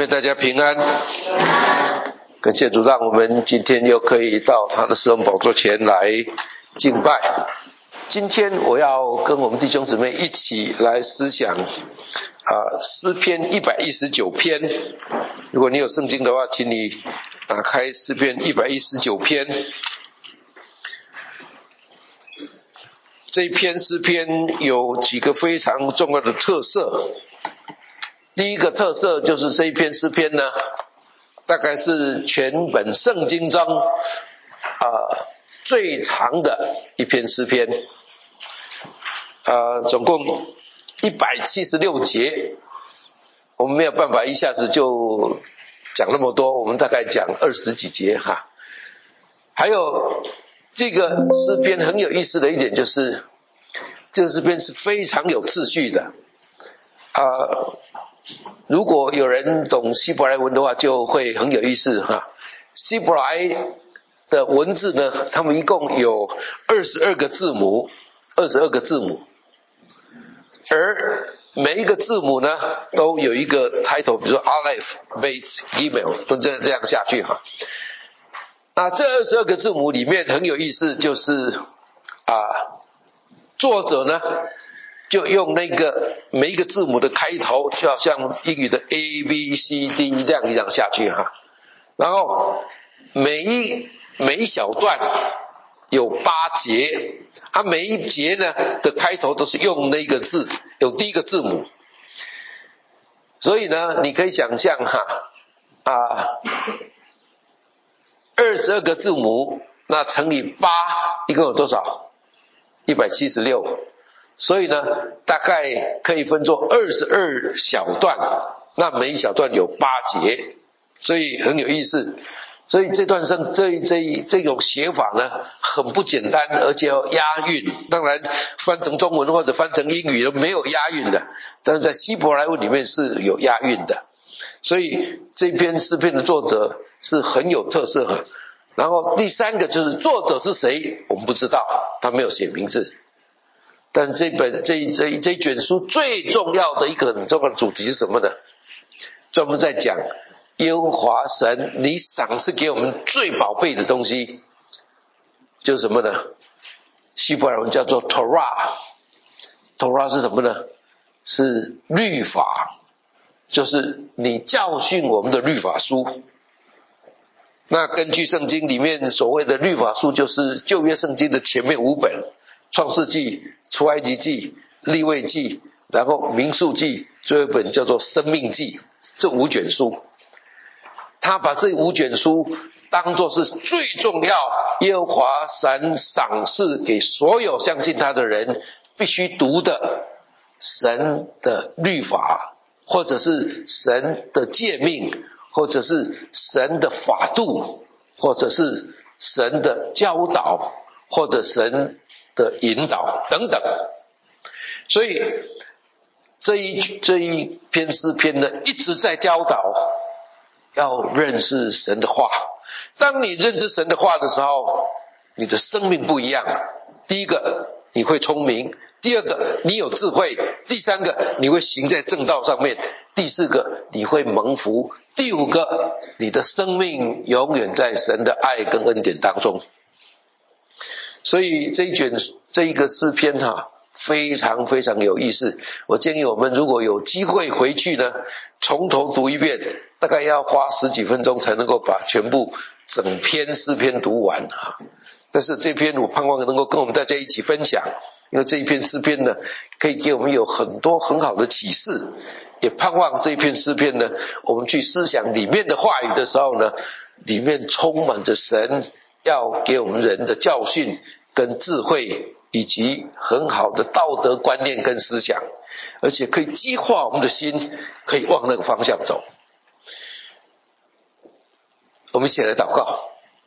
妹大家平安。感谢主，让我们今天又可以到他的施恩宝座前来敬拜。今天我要跟我们弟兄姊妹一起来思想诗篇119篇。如果你有圣经的话，请你打开诗篇119篇。这一篇诗篇有几个非常重要的特色。第一个特色就是这一篇诗篇呢，大概是全本圣经中最长的一篇诗篇，总共176节。我们没有办法一下子就讲那么多，我们大概讲20几节哈。还有这个诗篇很有意思的一点就是，这个诗篇是非常有秩序的。如果有人懂希伯来文的话，就会很有意思哈。希伯来的文字呢，他们一共有22个字母，而每一个字母呢，都有一个 title， 比如说 Aleph、Beth、Gimel， 都这样下去哈。那这22个字母里面很有意思，就是作者呢就用那个每一个字母的开头，就好像英语的 A、B、C、D 这样下去哈。然后每一小段有8节，每一节呢的开头都是用那个字，有第一个字母。所以呢，你可以想象22个字母，那乘以8，一共有多少？176。所以呢，大概可以分作22小段，那每一小段有8节，所以很有意思。所以这种写法呢，很不简单，而且要押韵。当然翻成中文或者翻成英语没有押韵的，但是在希伯来文里面是有押韵的。所以这篇诗篇的作者是很有特色的。然后第三个就是作者是谁，我们不知道，他没有写名字。但这卷书最重要的一个很重要的主题是什么呢？专门在讲耶和华神你赏赐给我们最宝贝的东西，就是什么呢？希伯来文叫做 Torah。Torah 是什么呢？是律法，就是你教训我们的律法书。那根据圣经里面所谓的律法书，就是旧约圣经的前面5本，创世纪、出埃及记、利未记，然后民数记，最后一本叫做生命记，这5卷书。他把这5卷书当作是最重要，耶和华神赏赐给所有相信他的人必须读的神的律法，或者是神的诫命，或者是神的法度，或者是神的教导，或者神的引导等等。所以这一篇诗篇呢，一直在教导要认识神的话。当你认识神的话的时候，你的生命不一样。第一个，你会聪明；第二个，你有智慧；第三个，你会行在正道上面；第四个，你会蒙福；第5个，你的生命永远在神的爱跟恩典当中。所以这一个诗篇非常非常有意思。我建议我们如果有机会回去呢，从头读一遍，大概要花10几分钟才能够把全部整篇诗篇读完但是这篇我盼望能够跟我们大家一起分享，因为这一篇诗篇呢，可以给我们有很多很好的启示。也盼望这一篇诗篇呢，我们去思想里面的话语的时候呢，里面充满着神要给我们人的教训跟智慧，以及很好的道德观念跟思想，而且可以激化我们的心，可以往那个方向走。我们一起来祷告。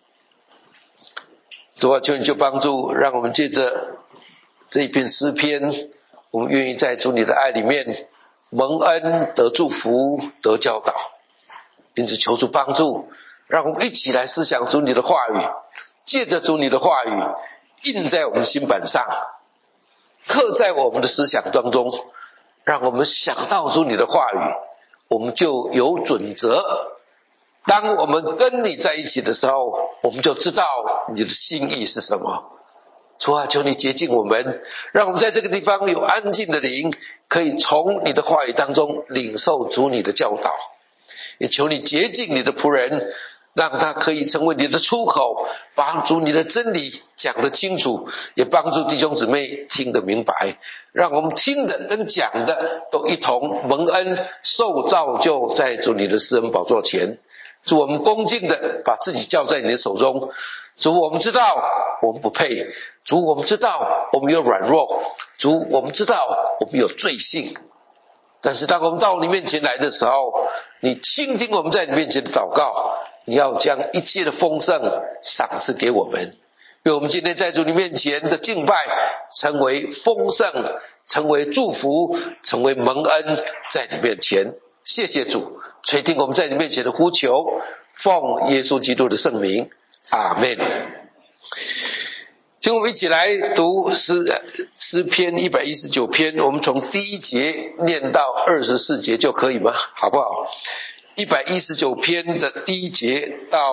主啊，求你就帮助，让我们借着这一篇诗篇，我们愿意在主你的爱里面蒙恩，得祝福，得教导。因此求主帮助，让我们一起来思想主你的话语，借着主你的话语印在我们心板上，刻在我们的思想当中，让我们想到主你的话语， 我们就有准则。当我们跟你在一起的时候，我们就知道你的心意是什么。主啊，求你洁净我们，让我们在这个地方有安静的灵，可以从你的话语当中领受主你的教导。也求你洁净你的仆人，让他可以成为你的出口，帮助你的真理讲得清楚，也帮助弟兄姊妹听得明白，让我们听的跟讲的都一同蒙恩受造就在主你的施恩宝座前。主，我们恭敬的把自己交在你的手中。主，我们知道我们不配，主，我们知道我们有软弱，主，我们知道我们有罪性，但是当我们到你面前来的时候，你倾听我们在你面前的祷告，你要将一切的丰盛赏赐给我们，愿我们今天在主你面前的敬拜成为丰盛，成为祝福，成为蒙恩在你面前。谢谢主垂听我们在你面前的呼求，奉耶稣基督的圣名，阿们。请我们一起来读诗篇119篇，我们从第1节念到24节就可以吗？好不好？119篇的第1节到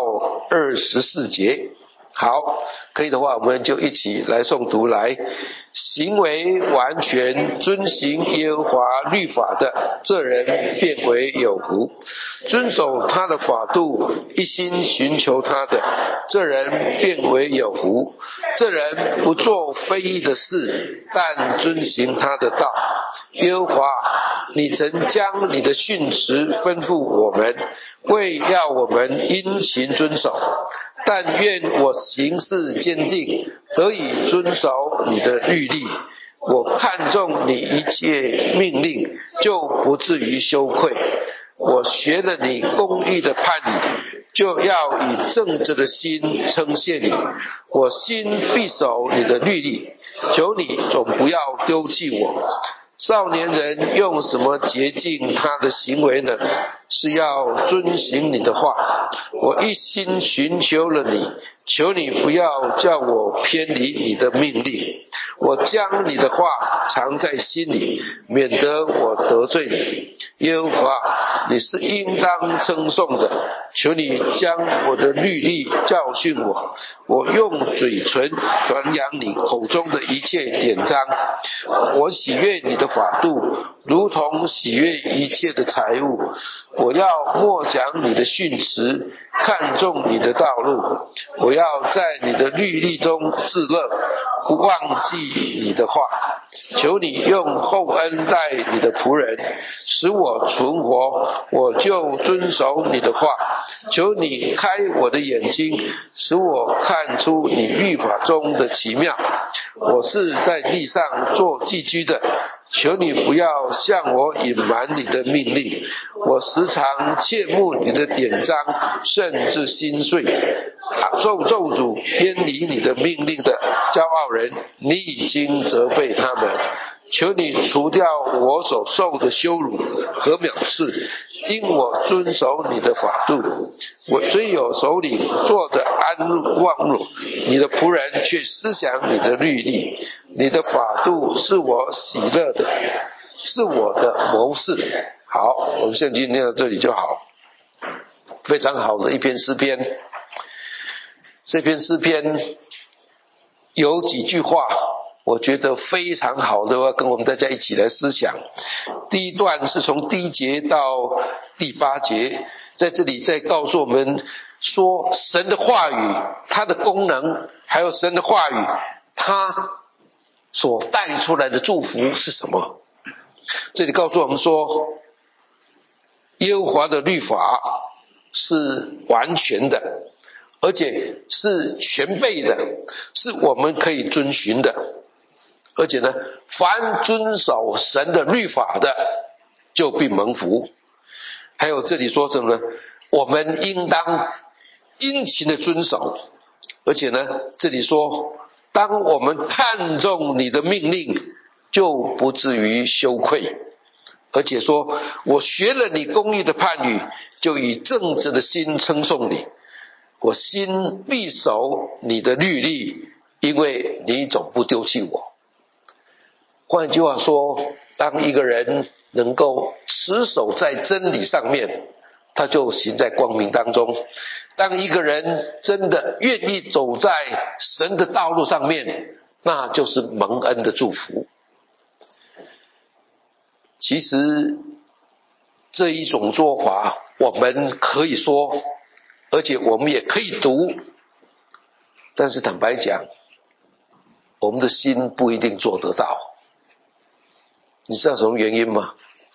24节。好，可以的话我们就一起来诵读来。行为完全遵行耶和华律法的，这人便为有福。遵守他的法度，一心寻求他的，这人便为有福。这人不做非义的事，但遵行他的道。耶和华，你曾将你的训词吩咐我们，为要我们殷勤遵守。但愿我行事坚定，得以遵守你的律例。我看重你一切命令，就不至于羞愧。我学了你公义的判语，就要以正直的心称谢你。我心必守你的律例，求你总不要丢弃我。少年人用什么洁净他的行为呢？是要遵行你的话。我一心寻求了你，求你不要叫我偏离你的命令。我将你的话藏在心里，免得我得罪你。耶和华，你是应当称颂的，求你将我的律例教训我。我用嘴唇传扬你口中的一切典章。我喜悦你的法度，如同喜悦一切的财物。我要默想你的训词，看重你的道路。我要在你的律例中自乐，不忘记你的话。求你用厚恩待你的仆人，使我存活，我就遵守你的话。求你开我的眼睛，使我看出你律法中的奇妙。我是在地上做寄居的，求你不要向我隐瞒你的命令。我时常切慕你的典章，甚至心碎。咒诅偏离你的命令的骄傲人，你已经责备他们。求你除掉我所受的羞辱和藐视，因我遵守你的法度。我虽有首领坐着安忘路，你的仆人却思想你的律例。你的法度是我喜乐的，是我的谋士。好，我们圣经念到这里就好。非常好的一篇诗篇。这篇诗篇有几句话我觉得非常好的，我要跟我们大家一起来思想。第一段是从第1节到第8节，在这里在告诉我们说神的话语它的功能，还有神的话语它所带出来的祝福是什么。这里告诉我们说，耶和华的律法是完全的，而且是全备的，是我们可以遵循的。而且呢，凡遵守神的律法的，就必蒙福。还有这里说什么呢？我们应当殷勤的遵守。而且呢，这里说，当我们看重你的命令，就不至于羞愧。而且说，我学了你公义的判语，就以正直的心称颂你。我心必守你的律例，因为你总不丢弃我。换句话说，当一个人能够持守在真理上面，他就行在光明当中。当一个人真的愿意走在神的道路上面，那就是蒙恩的祝福。其实这一种做法我们可以说，而且我们也可以读，但是坦白讲，我们的心不一定做得到。你知道什么原因吗？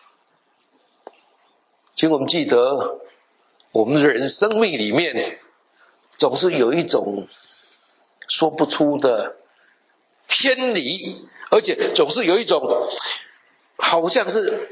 请我们记得，我们的人生命里面总是有一种说不出的偏离，而且总是有一种好像是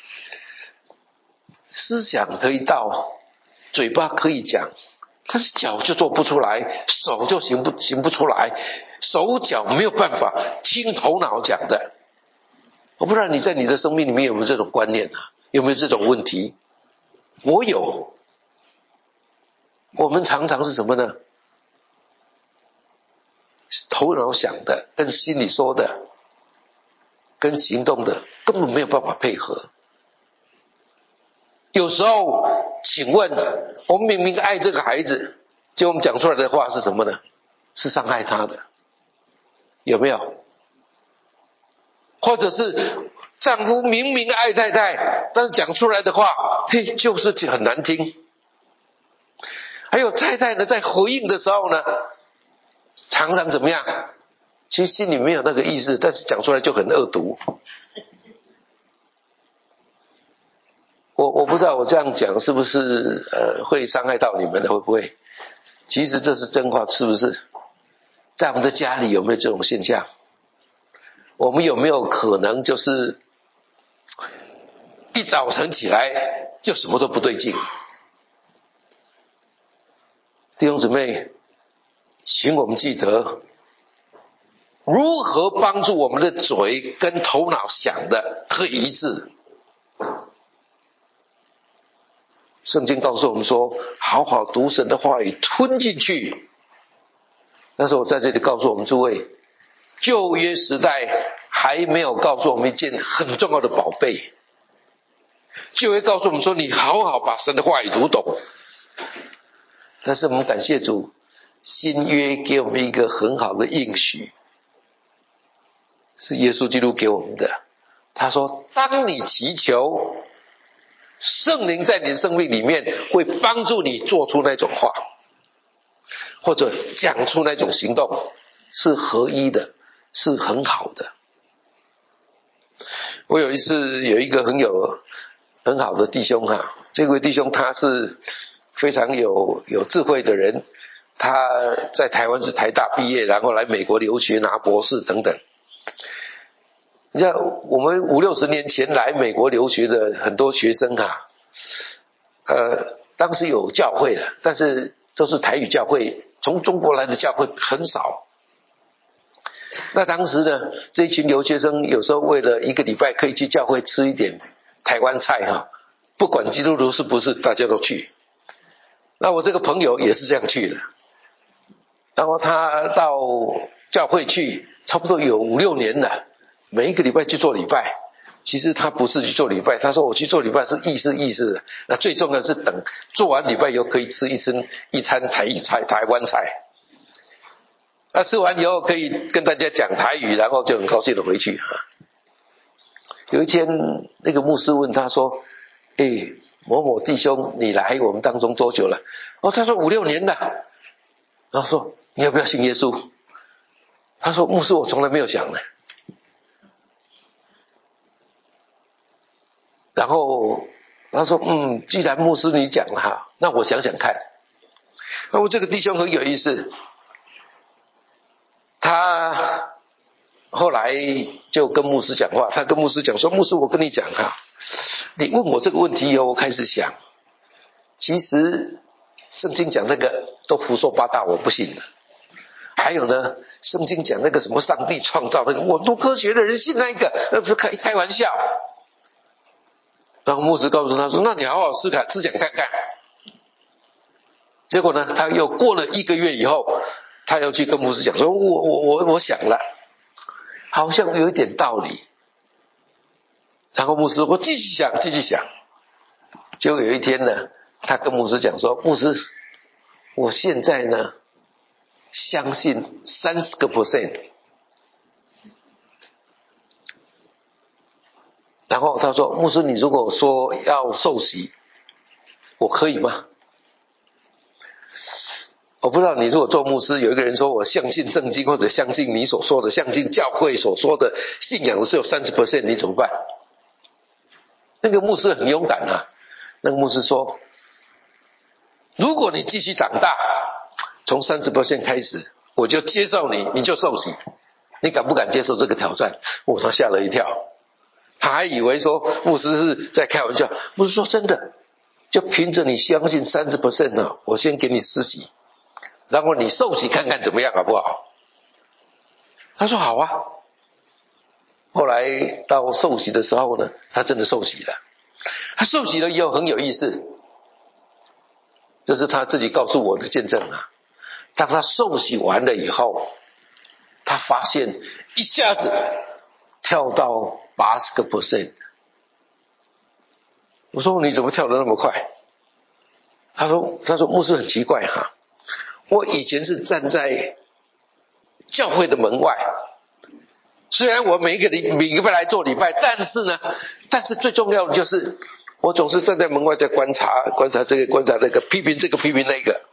思想可以到，嘴巴可以讲，但是脚就做不出来，手就行不出来，手脚没有办法听头脑讲的。我不知道你在你的生命里面有没有这种观念啊？有没有这种问题？我有。我们常常是什么呢？头脑想的跟心里说的跟行动的根本没有办法配合。有时候请问，我们明明爱这个孩子，结果我们讲出来的话是什么呢？是伤害他的，有没有？或者是丈夫明明爱太太，但是讲出来的话就是很难听。还有太太呢，在回应的时候呢，常常怎么样？其实心里没有那个意思，但是讲出来就很恶毒。我不知道我这样讲是不是会伤害到你们的，会不会？其实这是真话，是不是？在我们的家里有没有这种现象？我们有没有可能就是一早晨起来就什么都不对劲？弟兄姊妹，请我们记得如何帮助我们的嘴跟头脑想的可以一致。圣经告诉我们说，好好读神的话语，吞进去。但是我在这里告诉我们诸位，旧约时代还没有告诉我们一件很重要的宝贝。旧约告诉我们说，你好好把神的话语读懂。但是我们感谢主，新约给我们一个很好的应许，是耶稣基督给我们的。他说，当你祈求，圣灵在你的生命里面会帮助你做出那种话，或者讲出那种行动，是合一的，是很好的。我有一次有一个很好的弟兄啊，这位弟兄他是非常有智慧的人，他在台湾是台大毕业，然后来美国留学拿博士等等。你像我们50-60年前来美国留学的很多学生啊，当时有教会的，但是都是台语教会，从中国来的教会很少。那当时呢，这一群留学生有时候为了一个礼拜可以去教会吃一点台湾菜哈，不管基督徒是不是，大家都去。那我这个朋友也是这样去的，然后他到教会去差不多有5-6年了，每一个礼拜去做礼拜。其实他不是去做礼拜，他说我去做礼拜是意思的，那最重要的是等做完礼拜以后可以吃一餐台语菜、台湾菜。那吃完以后可以跟大家讲台语，然后就很高兴的回去。有一天那个牧师问他说，某某弟兄你来我们当中多久了？他说5-6年了。然后说你要不要信耶稣？他说牧师我从来没有想呢。然后他说既然牧师你讲了哈，那我想想看。那我这个弟兄很有意思，他后来就跟牧师讲话，他跟牧师讲说，牧师我跟你讲哈，你问我这个问题以后，我开始想，其实圣经讲那个都胡说八道，我不信的。还有呢，圣经讲那个什么上帝创造那个，我读科学的人信那个，开玩笑。然后牧师告诉他说，那你好好思想看看。结果呢，他又过了1个月以后，他又去跟牧师讲说，我想了，好像有一点道理。 然后牧师我继续想。结果有一天呢，他跟牧师讲说，牧师，我现在呢相信30%。然后他说，牧师，你如果说要受洗，我可以吗？我不知道你如果做牧师，有一个人说我相信圣经，或者相信你所说的，相信教会所说的信仰是有 30%， 你怎么办？那个牧师很勇敢啊，那个牧师说，如果你继续长大，从 30% 开始，我就接受你，你就受洗，你敢不敢接受这个挑战？他吓了一跳，他还以为说牧师是在开玩笑，牧师说真的，就凭着你相信 30% 呢，我先给你施洗，然后你受洗看看怎么样好不好？他说好啊。后来到受洗的时候呢，他真的受洗了。他受洗了以后很有意思，这是他自己告诉我的见证啊。当他受洗完了以后，他发现一下子跳到80%。我说你怎么跳得那么快？他说牧师很奇怪哈，我以前是站在教会的门外，虽然我每个礼拜来做礼拜，但是最重要的就是我总是站在门外在观察这个观察那个，批评这个批评那个。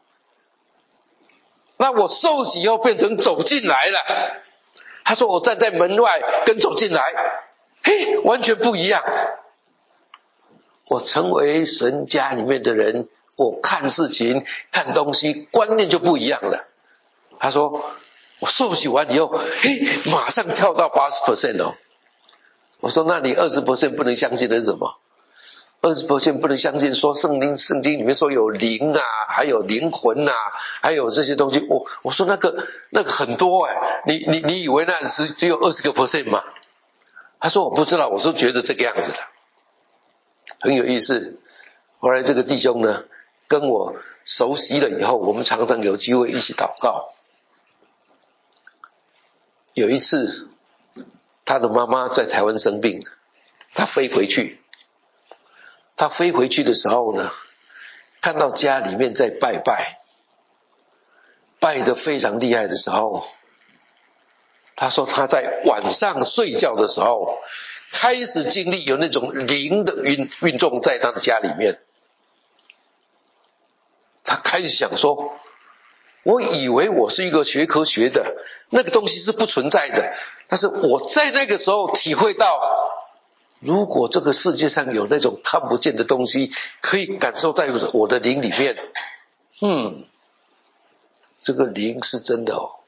那我受洗以后变成走进来了。他说我站在门外跟走进来，完全不一样。我成为神家里面的人，我看事情看东西观念就不一样了。他说我受洗完以后，马上跳到 80% 哦。我说那你 20% 不能相信的是什么？20% 不能相信说圣经里面说有灵啊，还有灵魂啊，还有这些东西。我说那个很多你以为那只有20% 吗？他说我不知道，我是觉得这个样子的，很有意思。后来这个弟兄呢跟我熟悉了以后，我们常常有机会一起祷告。有一次他的妈妈在台湾生病，他飞回去的时候呢，看到家里面在拜得非常厉害的时候，他说他在晚上睡觉的时候开始经历有那种灵的运动在他的家里面。他开始想说，我以为我是一个学科学的，那个东西是不存在的，但是我在那个时候体会到，如果这个世界上有那种看不见的东西可以感受在我的灵里面，这个灵是真的哦。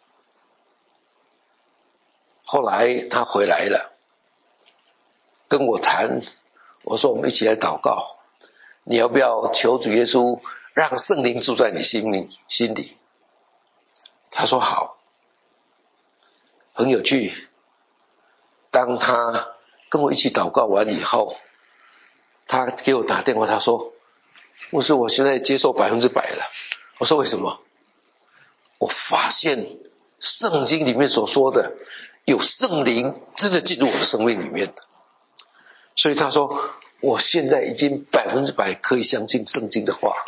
后来他回来了，跟我谈，我说我们一起来祷告，你要不要求主耶稣让圣灵住在你心里？他说好。很有趣，当他跟我一起祷告完以后，他给我打电话，他说牧师，我现在接受100%了。我说为什么？我发现圣经里面所说的有圣灵真的进入我的生命里面，所以他说我现在已经100%可以相信圣经的话。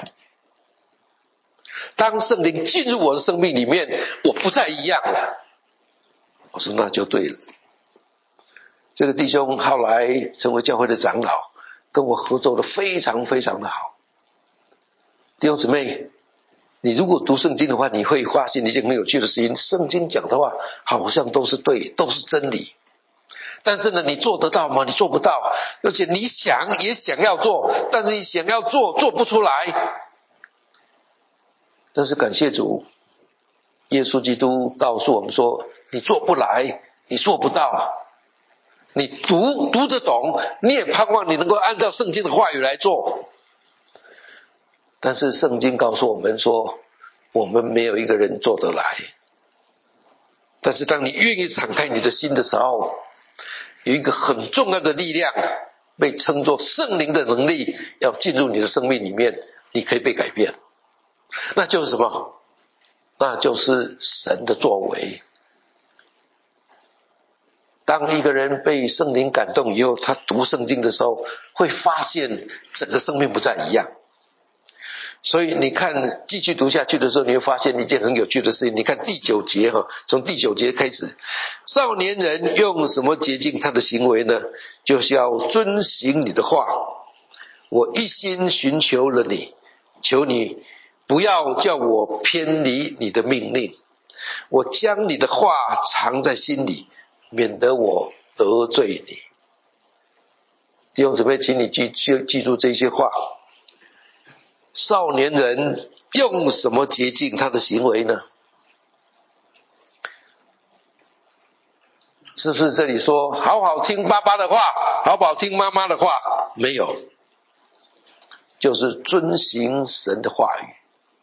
当圣灵进入我的生命里面，我不再一样了。我说那就对了。这个弟兄后来成为教会的长老，跟我合作的非常非常的好。弟兄姊妹，你如果读圣经的话，你会发现一件很有趣的事情，圣经讲的话好像都是对，都是真理，但是呢，你做得到吗？你做不到。而且你想也想要做，但是你想要做不出来。但是感谢主，耶稣基督告诉我们说，你做不来，你做不到，你读得懂，你也盼望你能够按照圣经的话语来做。但是圣经告诉我们说，我们没有一个人做得来。但是当你愿意敞开你的心的时候，有一个很重要的力量，被称作圣灵的能力，要进入你的生命里面，你可以被改变。那就是什么？那就是神的作为。 当一个人被圣灵感动以后，他读圣经的时候，会发现整个生命不再一样。所以你看继续读下去的时候，你会发现一件很有趣的事情。你看第9节从第9节开始，少年人用什么洁净他的行为呢？就是要遵行你的话。我一心寻求了你，求你不要叫我偏离你的命令。我将你的话藏在心里，免得我得罪你。弟兄姊妹，请你记住这些话。少年人用什么洁净他的行为呢？是不是这里说好好听爸爸的话，好不好听妈妈的话？没有，就是遵行神的话语。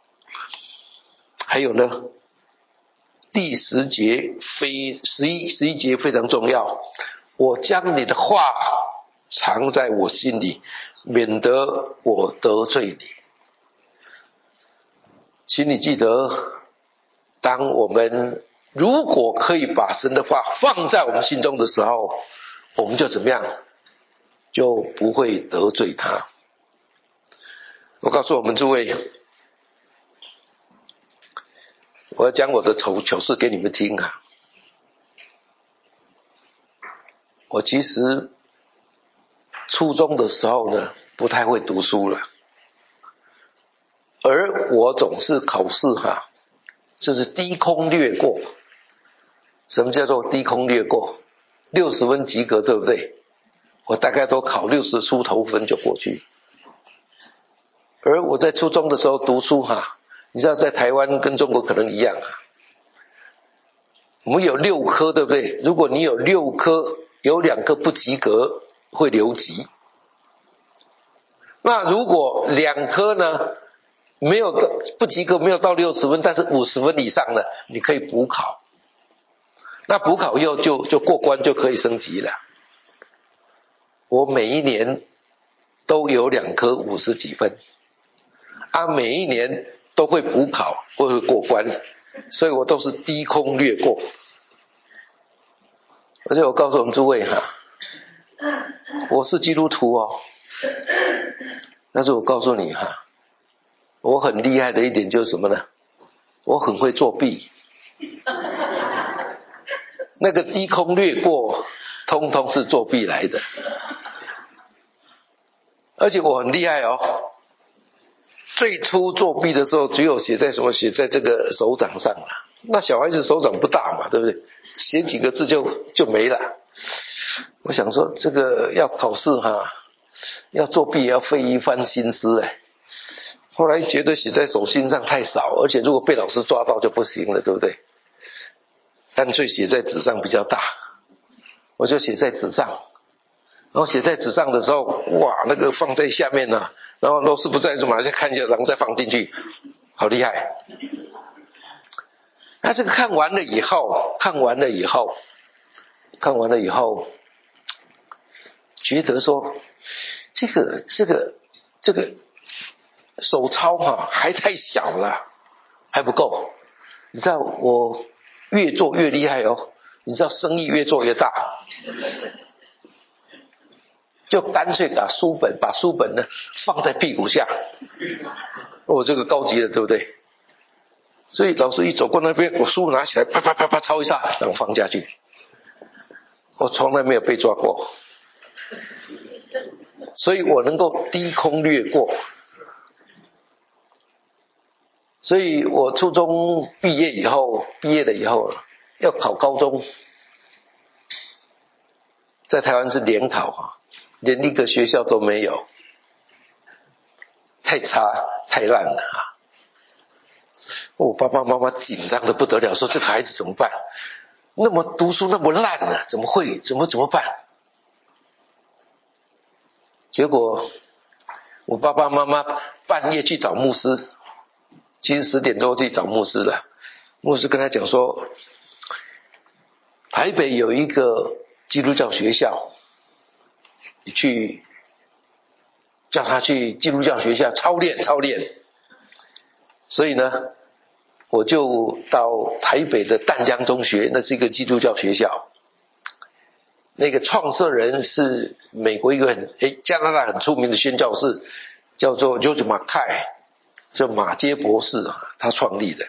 还有呢，第11节非常重要。我将你的话藏在我心里，免得我得罪你。请你记得，当我们如果可以把神的话放在我们心中的时候，我们就怎么样？就不会得罪他。我告诉我们诸位，我要讲我的糗事给你们听啊。我其实初中的时候呢，不太会读书了，而我总是考试就是低空掠过。什么叫做低空掠过？60分及格，对不对？我大概都考60出头分就过去。而我在初中的时候读书你知道在台湾跟中国可能一样我们有6科，对不对？如果你有6科，有2科不及格，会留级。那如果2科呢，没有不及格，没有到60分，但是50分以上呢，你可以补考。那补考以后就过关，就可以升级了。我每一年都有2科50几分每一年都会补考或者过关，所以我都是低空掠过。而且我告诉我们诸位我是基督徒但是我告诉你我很厉害的一点就是什么呢？我很会作弊。那个低空掠过通通是作弊来的。而且我很厉害最初作弊的时候只有写在这个手掌上那小孩子手掌不大嘛，对不对？写几个字就没了。我想说这个要考试要作弊也要费一番心思后来觉得写在手心上太少，而且如果被老师抓到就不行了，对不对？干脆写在纸上比较大，我就写在纸上。然后写在纸上的时候，哇，那个放在下面然后老师不在就马上看一下，然后再放进去，好厉害。那这个看完了以后觉得说这个手抄还太小了，还不够。你知道我越做越厉害你知道生意越做越大，就干脆把书本呢放在屁股下。这个高级了，对不对？所以老师一走过那边，我书拿起来啪啪啪啪抄一下，然后放下去。我从来没有被抓过，所以我能够低空掠过。所以我初中毕业了以后要考高中，在台湾是联考连一个学校都没有，太差太烂了我爸爸妈妈紧张的不得了，说这个孩子怎么办？那么读书那么烂怎么办？结果我爸爸妈妈半夜去找牧师，其实10点多去找牧师了。牧师跟他讲说，台北有一个基督教学校，你去叫他去基督教学校操练。所以呢，我就到台北的淡江中学，那是一个基督教学校。 那个创设人是美国一个加拿大很出名的宣教士，叫做 George Mackay， 叫马偕博士他创立的。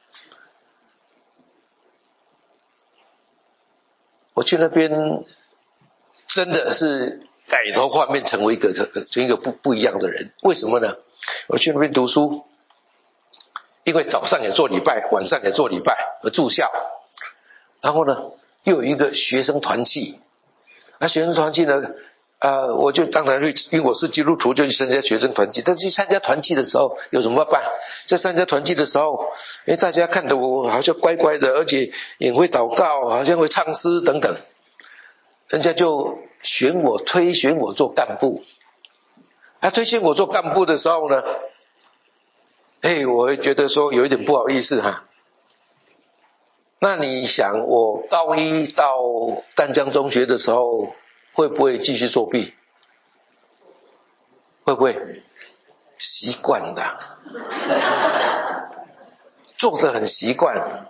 我去那边真的是改头换面，成为一个不一样的人。为什么呢？我去那边读书，因为早上也做礼拜，晚上也做礼拜，住校。然后呢，又有一个学生团契。学生团契呢，我就当然会，因为我是基督徒，就去参加学生团契。但是去参加团契的时候有什么办？在参加团契的时候，大家看得我好像乖乖的，而且也会祷告，好像会唱诗等等，人家就推选我做干部。推选我做干部的时候呢，我会觉得说有一点不好意思哈。那你想，我高一到淡江中学的时候，会不会继续作弊？会不会？习惯的，做得很习惯。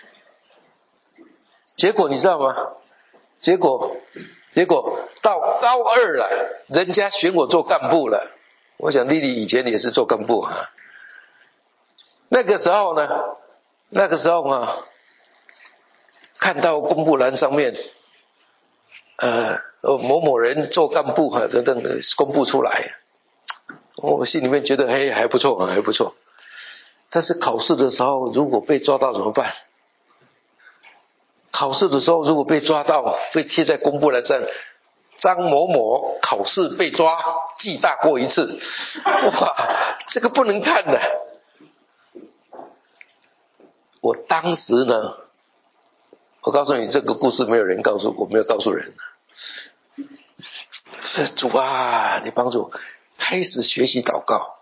结果你知道吗？结果到高二了，人家选我做干部了。我想丽丽以前也是做干部哈。那个时候看到公布栏上面某某人做干部等等的公布出来，我心里面觉得还不错还不错。但是考试的时候如果被抓到怎么办？考试的时候如果被抓到，被贴在公布栏上，张某某考试被抓，记大过一次。哇，这个不能看的。我当时呢，我告诉你这个故事没有人告诉我，没有告诉人。主啊，你帮助我开始学习祷告。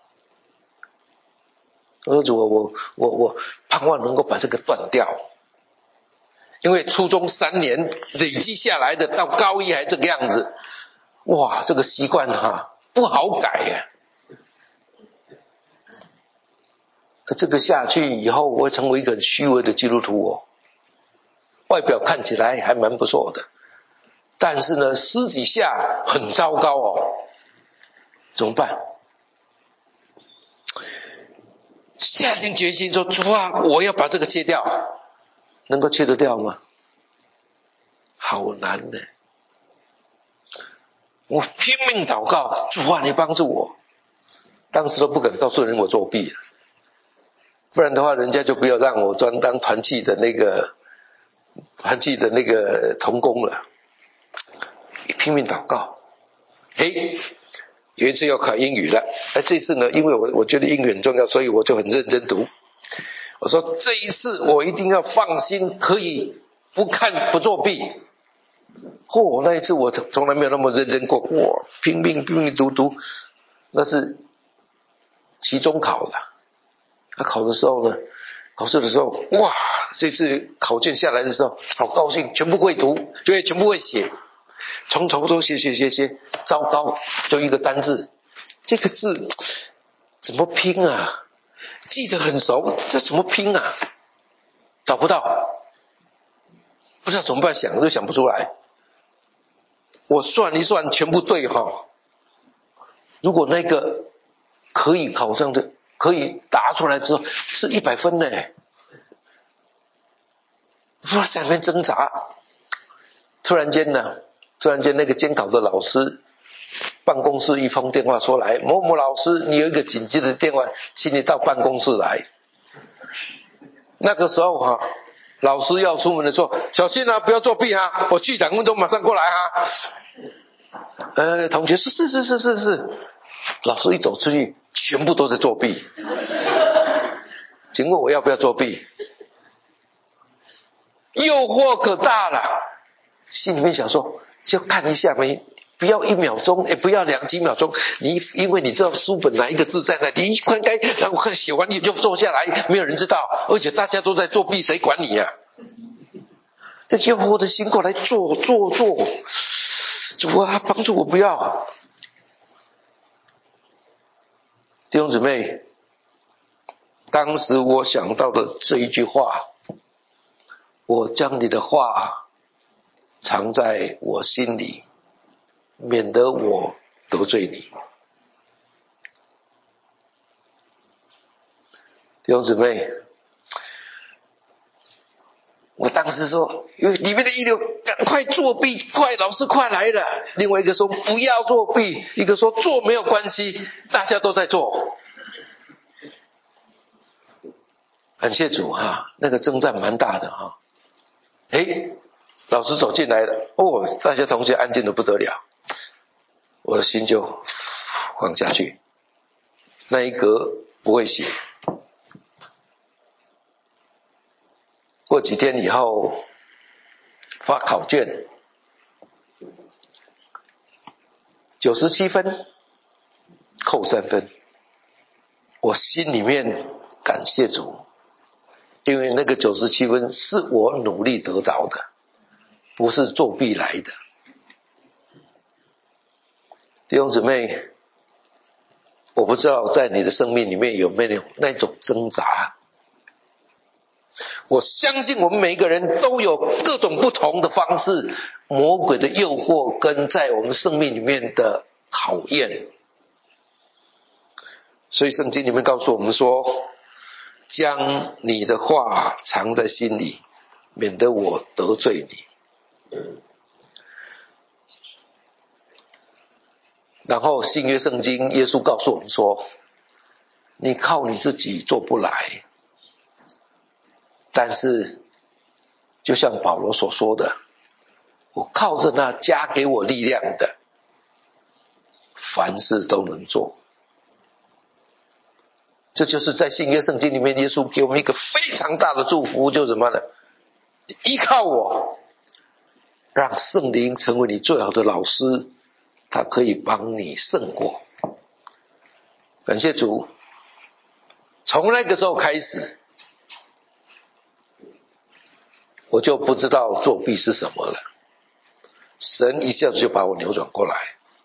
我说主，我盼望能够把这个断掉。因为初中3年累积下来的，到高一还这个样子，哇，这个习惯不好改呀。这个下去以后，我会成为一个很虚伪的基督徒外表看起来还蛮不错的，但是呢，私底下很糟糕怎么办？下定决心说，主啊，我要把这个切掉。能够切得掉吗？好难的。我拼命祷告，主啊，你帮助我。当时都不敢告诉人我作弊，不然的话人家就不要让我当团契的那个同工了。拼命祷告。有一次要考英语了，这次呢，因为我觉得英语很重要，所以我就很认真读。我说这一次我一定要放心，可以不看不作弊。那一次我从来没有那么认真过。拼命读。那是期中考了。考的时候呢，考试的时候，哇，这次考卷下来的时候好高兴，全部会读，就会全部会写，从头都写。糟糕，就一个单字，这个字怎么拼啊？记得很熟，这怎么拼啊？找不到，不知道怎么办，想都想不出来。我算一算，全部对如果那个可以考上的，可以答出来之后，是100分呢。我在那边挣扎，突然间那个监考的老师办公室一通电话说来，某某老师，你有一个紧急的电话，请你到办公室来。那个时候老师要出门的时候，小心不要作弊我去2分钟马上过来同学是。老师一走出去，全部都在作弊。请问我要不要作弊？诱惑可大了，心里面想说，就看一下没，不要1秒钟，也不要几秒钟。因为你知道书本哪一个字在哪，你一翻开，然后写完你就坐下来，没有人知道，而且大家都在作弊，谁管你这诱惑的心过来做。主啊，帮助我不要。弟兄姊妹，当时我想到的这一句话，我将你的话藏在我心里，免得我得罪你。弟兄姊妹，我当时说，里面的一流赶快作弊，快，老师快来了。另外一个说不要作弊，一个说做没有关系，大家都在做。感谢主哈，那个征战蛮大的哈。老师走进来了，大家同学安静的不得了，我的心就放下去。那一格不会写。过几天以后发考卷，97分扣3分，我心里面感谢主，因为那个97分是我努力得到的，不是作弊来的。弟兄姊妹，我不知道在你的生命里面有没有那种挣扎。我相信我们每一个人都有各种不同的方式，魔鬼的诱惑跟在我们生命里面的考验。所以圣经里面告诉我们说，将你的话藏在心里，免得我得罪你。然后新约圣经耶稣告诉我们说，你靠你自己做不来，但是就像保罗所说的，我靠着那加给我力量的，凡事都能做。这就是在新约圣经里面耶稣给我们一个非常大的祝福，就是什么呢？依靠我，让圣灵成为你最好的老师，他可以帮你胜过。感谢主，从那个时候开始，我就不知道作弊是什么了。神一下子就把我扭转过来。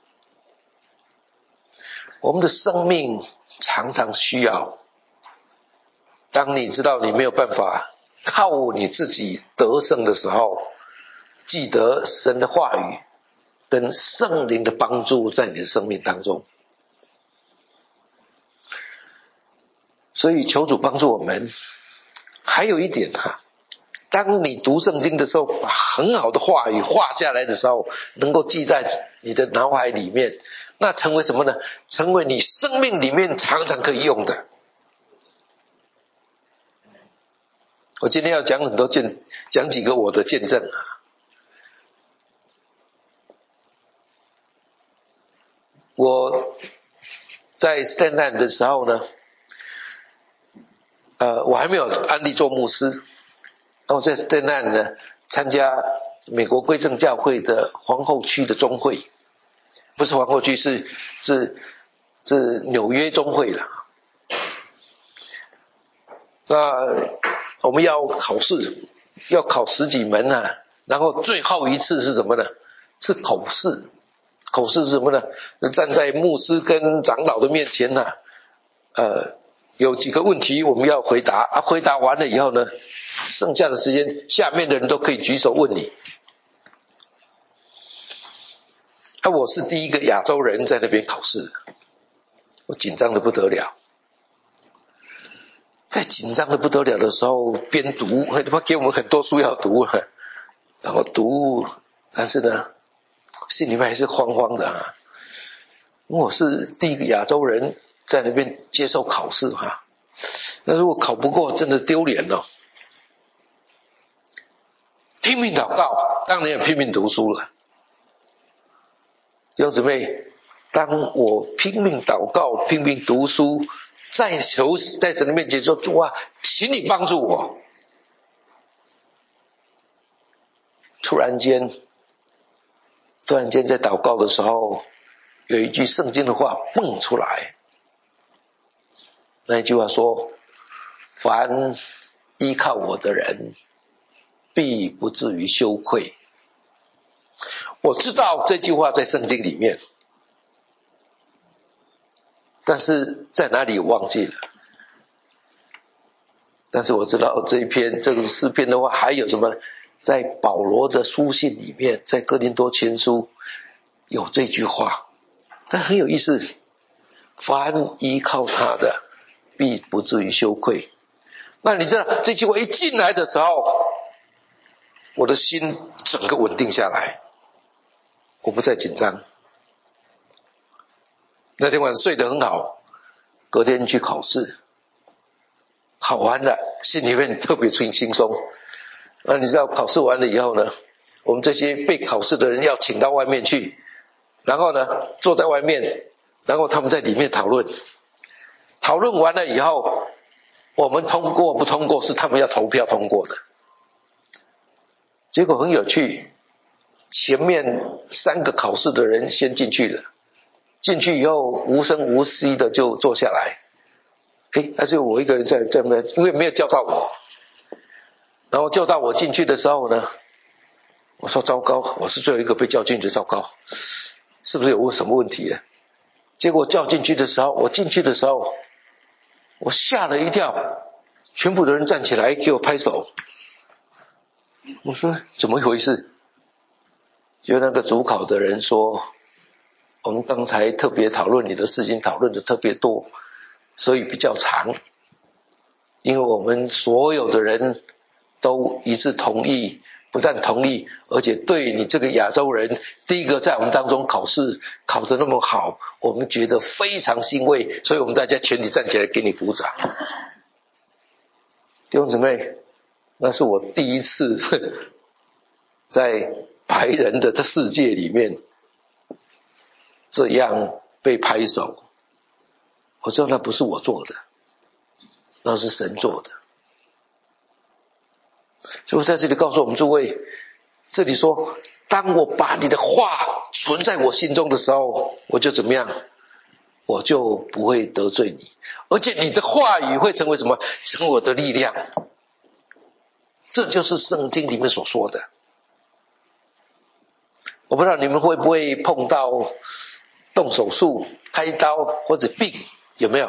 我们的生命常常需要，当你知道你没有办法靠你自己得胜的时候，记得神的话语跟圣灵的帮助在你的生命当中。所以求主帮助我们。还有一点当你读圣经的时候，把很好的话语画下来的时候，能够记在你的脑海里面，那成为什么呢？成为你生命里面常常可以用的。我今天要讲很多讲几个我的见证。我在 Stanland 的时候呢，我还没有安立做牧师，然后在 Stanland 呢参加美国归正教会的皇后区的中会，不是皇后区，是纽约中会了。那我们要考试，要考10几门然后最后一次是什么呢？是口试。口试是什么呢？站在牧师跟长老的面前有几个问题我们要回答回答完了以后呢，剩下的时间下面的人都可以举手问你。我是第一个亚洲人在那边考试，我紧张的不得了。在紧张的不得了的时候，边读，他给我们很多书要读，然后读，但是呢心里面还是慌慌的我是第一个亚洲人在那边接受考试那如果考不过真的丢脸了。拼命祷告，当然也拼命读书了。弟兄姊妹，当我拼命祷告拼命读书，在神的面前说，主请你帮助我。突然间在祷告的时候，有一句圣经的话蹦出来。那一句话说，凡依靠我的人必不至于羞愧。我知道这句话在圣经里面，但是在哪里我忘记了。但是我知道这个诗篇的话还有什么， 在保罗的书信里面，在哥林多前书有这句话，但很有意思，凡依靠他的必不至于羞愧。那你知道这句话一进来的时候，我的心整个稳定下来，我不再紧张。那天晚上睡得很好，隔天去考试，考完了，心里面特别轻松。那你知道考试完了以后呢，我们这些被考试的人要请到外面去，然后呢坐在外面，然后他们在里面讨论，讨论完了以后，我们通过不通过是他们要投票通过的。结果很有趣，前面3个考试的人先进去了，进去以后无声无息的就坐下来，还是我一个人在那边，因为没有叫到我。然后叫到我进去的时候呢，我说糟糕，我是最后一个被叫进去，糟糕，是不是有什么问题？结果叫进去的时候，我进去的时候，我吓了一跳，全部的人站起来给我拍手。我说怎么一回事？就那个主考的人说，我们刚才特别讨论你的事情，讨论的特别多，所以比较长，因为我们所有的人都一致同意，不但同意，而且对你这个亚洲人第一个在我们当中考试考得那么好，我们觉得非常欣慰，所以我们大家全体站起来给你鼓掌。弟兄姊妹，那是我第一次在白人的世界里面这样被拍手。我知道那不是我做的，那是神做的。所以我在这里告诉我们诸位，这里说当我把你的话存在我心中的时候，我就怎么样？我就不会得罪你，而且你的话语会成为什么？成为我的力量。这就是圣经里面所说的。我不知道你们会不会碰到动手术、开刀或者病，有没有？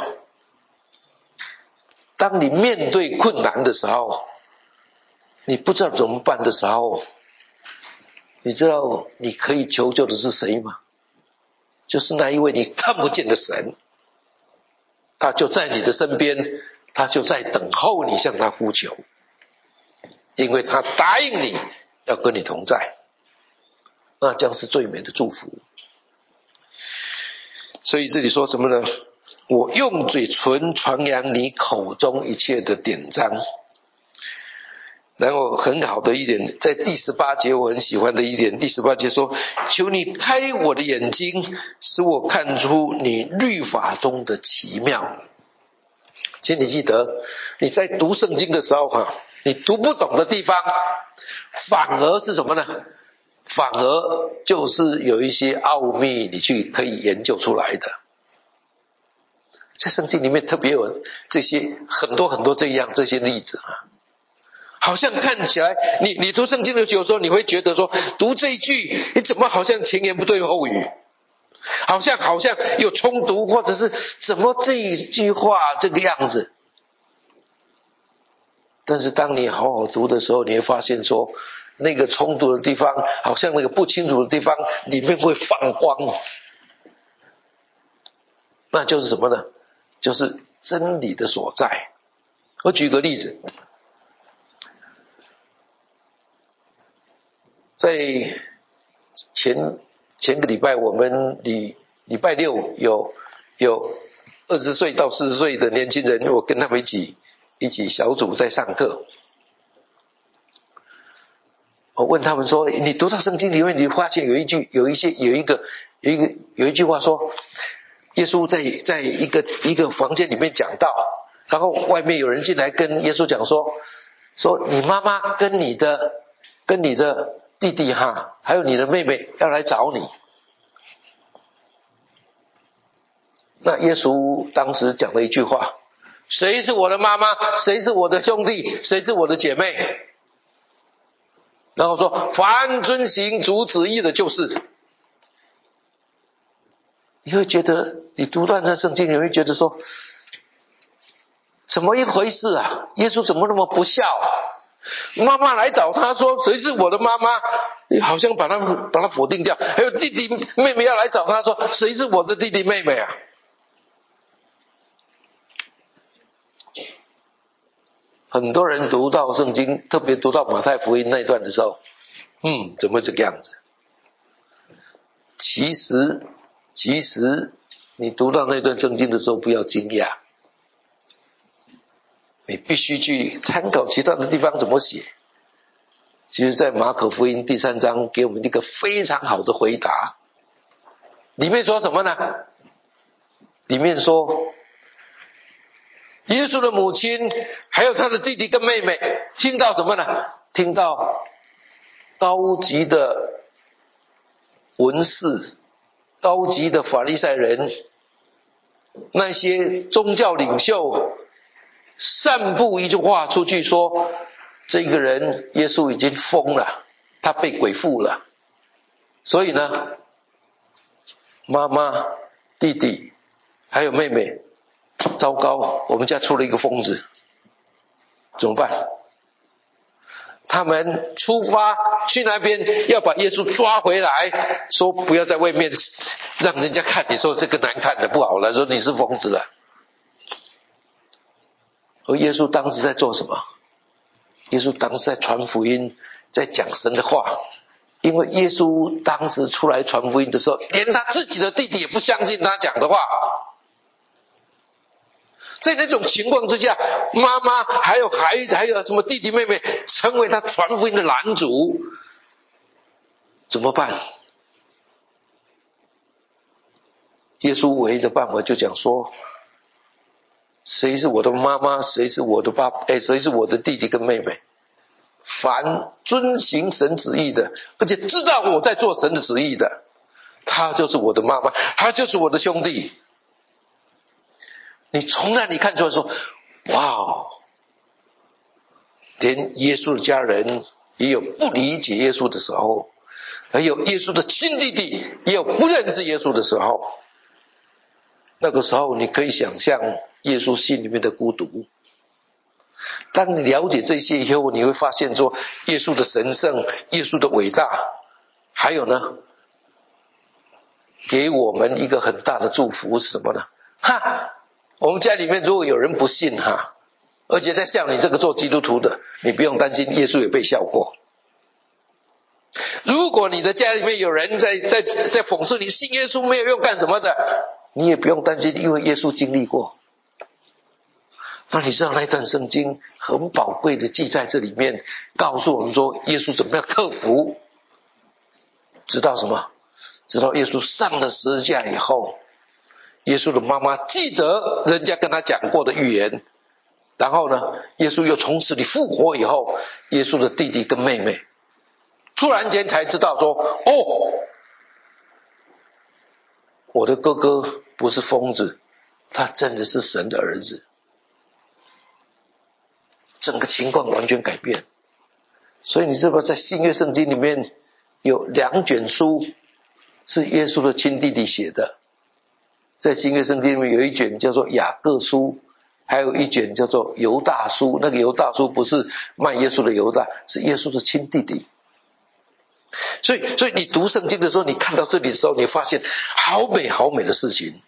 当你面对困难的时候，你不知道怎么办的时候，你知道你可以求救的是谁吗？就是那一位你看不见的神，他就在你的身边，他就在等候你向他呼求，因为他答应你要跟你同在，那将是最美的祝福。所以这里说什么呢？我用嘴唇传扬你口中一切的典章。然后很好的一点，在第18节我很喜欢的一点，第18节说，求你开我的眼睛，使我看出你律法中的奇妙。请你记得，你在读圣经的时候你读不懂的地方，反而是什么呢？反而就是有一些奥秘你去可以研究出来的。在圣经里面特别有这些很多这些例子好像看起来你读圣经的时候，你会觉得说，读这一句你怎么好像前言不对后语，好像有冲突，或者是怎么这一句话这个样子。但是当你好好读的时候，你会发现说，那个冲突的地方，好像那个不清楚的地方里面会放光，那就是什么呢？就是真理的所在。我举个例子，在前个礼拜，我们礼拜六有20岁到40岁的年轻人，我跟他们一起小组在上课。我问他们说，你读到圣经里面，你发现有一句话说，耶稣在一个房间里面讲道，然后外面有人进来跟耶稣讲说你妈妈跟你的弟弟还有你的妹妹要来找你。那耶稣当时讲了一句话，谁是我的妈妈，谁是我的兄弟，谁是我的姐妹？然后说，凡遵行主旨意的就是。你会觉得，你读段这圣经，你会觉得说，怎么一回事啊？耶稣怎么那么不孝妈妈来找他说谁是我的妈妈，好像把他否定掉。还有弟弟妹妹要来找他说谁是我的弟弟妹妹啊。很多人读到圣经，特别读到马太福音那一段的时候，怎么会这个样子？其实你读到那段圣经的时候不要惊讶，你必须去参考其他的地方怎么写。其实在马可福音第3章给我们一个非常好的回答，里面说什么呢？里面说耶稣的母亲还有他的弟弟跟妹妹听到什么呢？听到高级的文士、高级的法利赛人，那些宗教领袖散布一句话出去说，这个人耶稣已经疯了，他被鬼附了。所以呢，妈妈、弟弟还有妹妹，糟糕，我们家出了一个疯子，怎么办？他们出发去那边要把耶稣抓回来，说不要在外面让人家看你说这个难看的不好了，说你是疯子了。而耶稣当时在做什么？耶稣当时在传福音，在讲神的话。因为耶稣当时出来传福音的时候，连他自己的弟弟也不相信他讲的话。在那种情况之下，妈妈还有孩子还有什么弟弟妹妹成为他传福音的拦阻，怎么办？耶稣唯一的办法就讲说，谁是我的妈妈，谁是我的爸爸，谁是我的弟弟跟妹妹，凡遵行神旨意的，而且知道我在做神的旨意的，他就是我的妈妈，他就是我的兄弟。你从那里看出来说，哇，连耶稣的家人也有不理解耶稣的时候，还有耶稣的亲弟弟也有不认识耶稣的时候。那个时候你可以想象耶稣心里面的孤独。当你了解这些以后，你会发现说耶稣的神圣，耶稣的伟大，还有呢，给我们一个很大的祝福是什么呢？我们家里面如果有人不信而且在像你这个做基督徒的，你不用担心耶稣也被笑过。如果你的家里面有人在讽刺你信耶稣没有用干什么的，你也不用担心，因为耶稣经历过。那你知道那一段圣经很宝贵的记在这里面，告诉我们说耶稣怎么样克服，直到什么？直到耶稣上了十字架以后，耶稣的妈妈记得人家跟他讲过的预言，然后呢，耶稣又从死里复活以后，耶稣的弟弟跟妹妹突然间才知道说，我的哥哥不是疯子，他真的是神的儿子。整个情况完全改变。所以你知道在新约圣经里面有2卷书是耶稣的亲弟弟写的，在新约圣经里面有一卷叫做雅各书，还有一卷叫做犹大书。那个犹大书不是卖耶稣的犹大，是耶稣的亲弟弟。所以你读圣经的时候，你看到这里的时候，你发现好美好美的事情。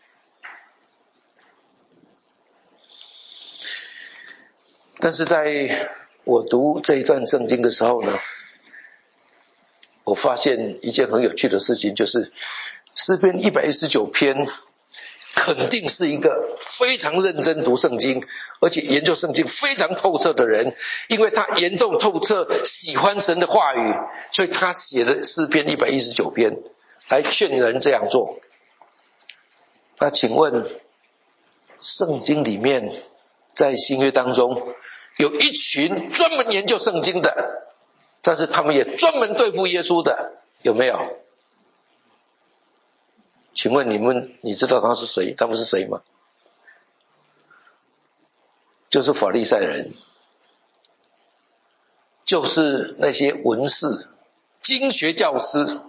但是在我读这一段圣经的时候呢，我发现一件很有趣的事情，就是诗篇119篇肯定是一个非常认真读圣经，而且研究圣经非常透彻的人，因为他研究透彻，喜欢神的话语，所以他写的诗篇119篇来劝人这样做。那请问圣经里面在新约当中有一群专门研究圣经的，但是他们也专门对付耶稣的，有没有？请问你知道他是谁？他们是谁吗？就是法利赛人，就是那些文士、经学教师。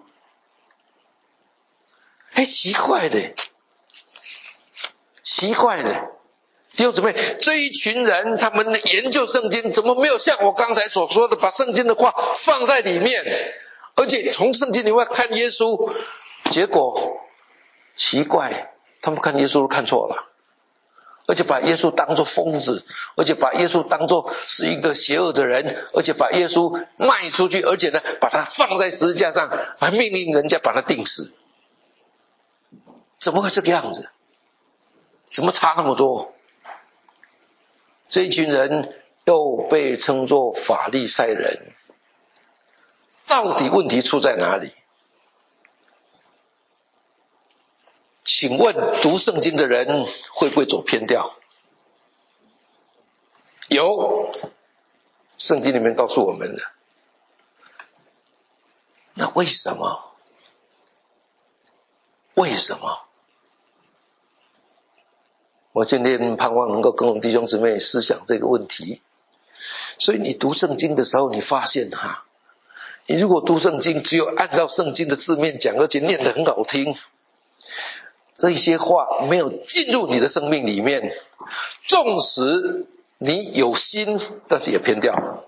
奇怪的， 弟兄姊妹，这一群人他们研究圣经，怎么没有像我刚才所说的，把圣经的话放在里面，而且从圣经里面看耶稣？结果奇怪，他们看耶稣都看错了，而且把耶稣当作疯子，而且把耶稣当作是一个邪恶的人，而且把耶稣卖出去，而且呢，把他放在十字架上，还命令人家把他钉死。怎么会这个样子？怎么差那么多？这一群人又被称作法利赛人，到底问题出在哪里？请问读圣经的人会不会走偏掉？有，圣经里面告诉我们的。那为什么？为什么？我今天盼望能够跟我们弟兄姊妹思想这个问题。所以你读圣经的时候，你发现你如果读圣经只有按照圣经的字面讲，而且念得很好听，这些话没有进入你的生命里面，纵使你有心，但是也偏掉。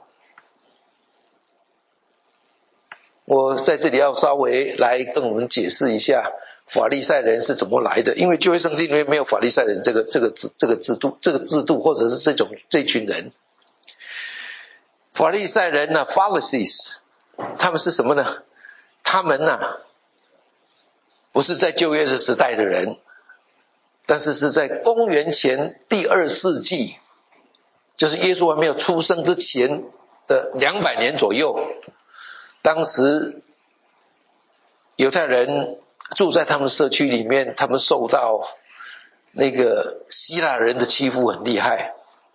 我在这里要稍微来跟我们解释一下法利赛人是怎么来的，因为旧约圣经里面没有法利赛人这个制度，或者是这群人。法利赛人呢 ，Pharisees， 他们是什么呢？他们不是在旧约的时代的人，但是是在公元前第2世纪，就是耶稣还没有出生之前的200年左右。当时犹太人住在他们社区里面，他们受到那个希腊人的欺负很厉害。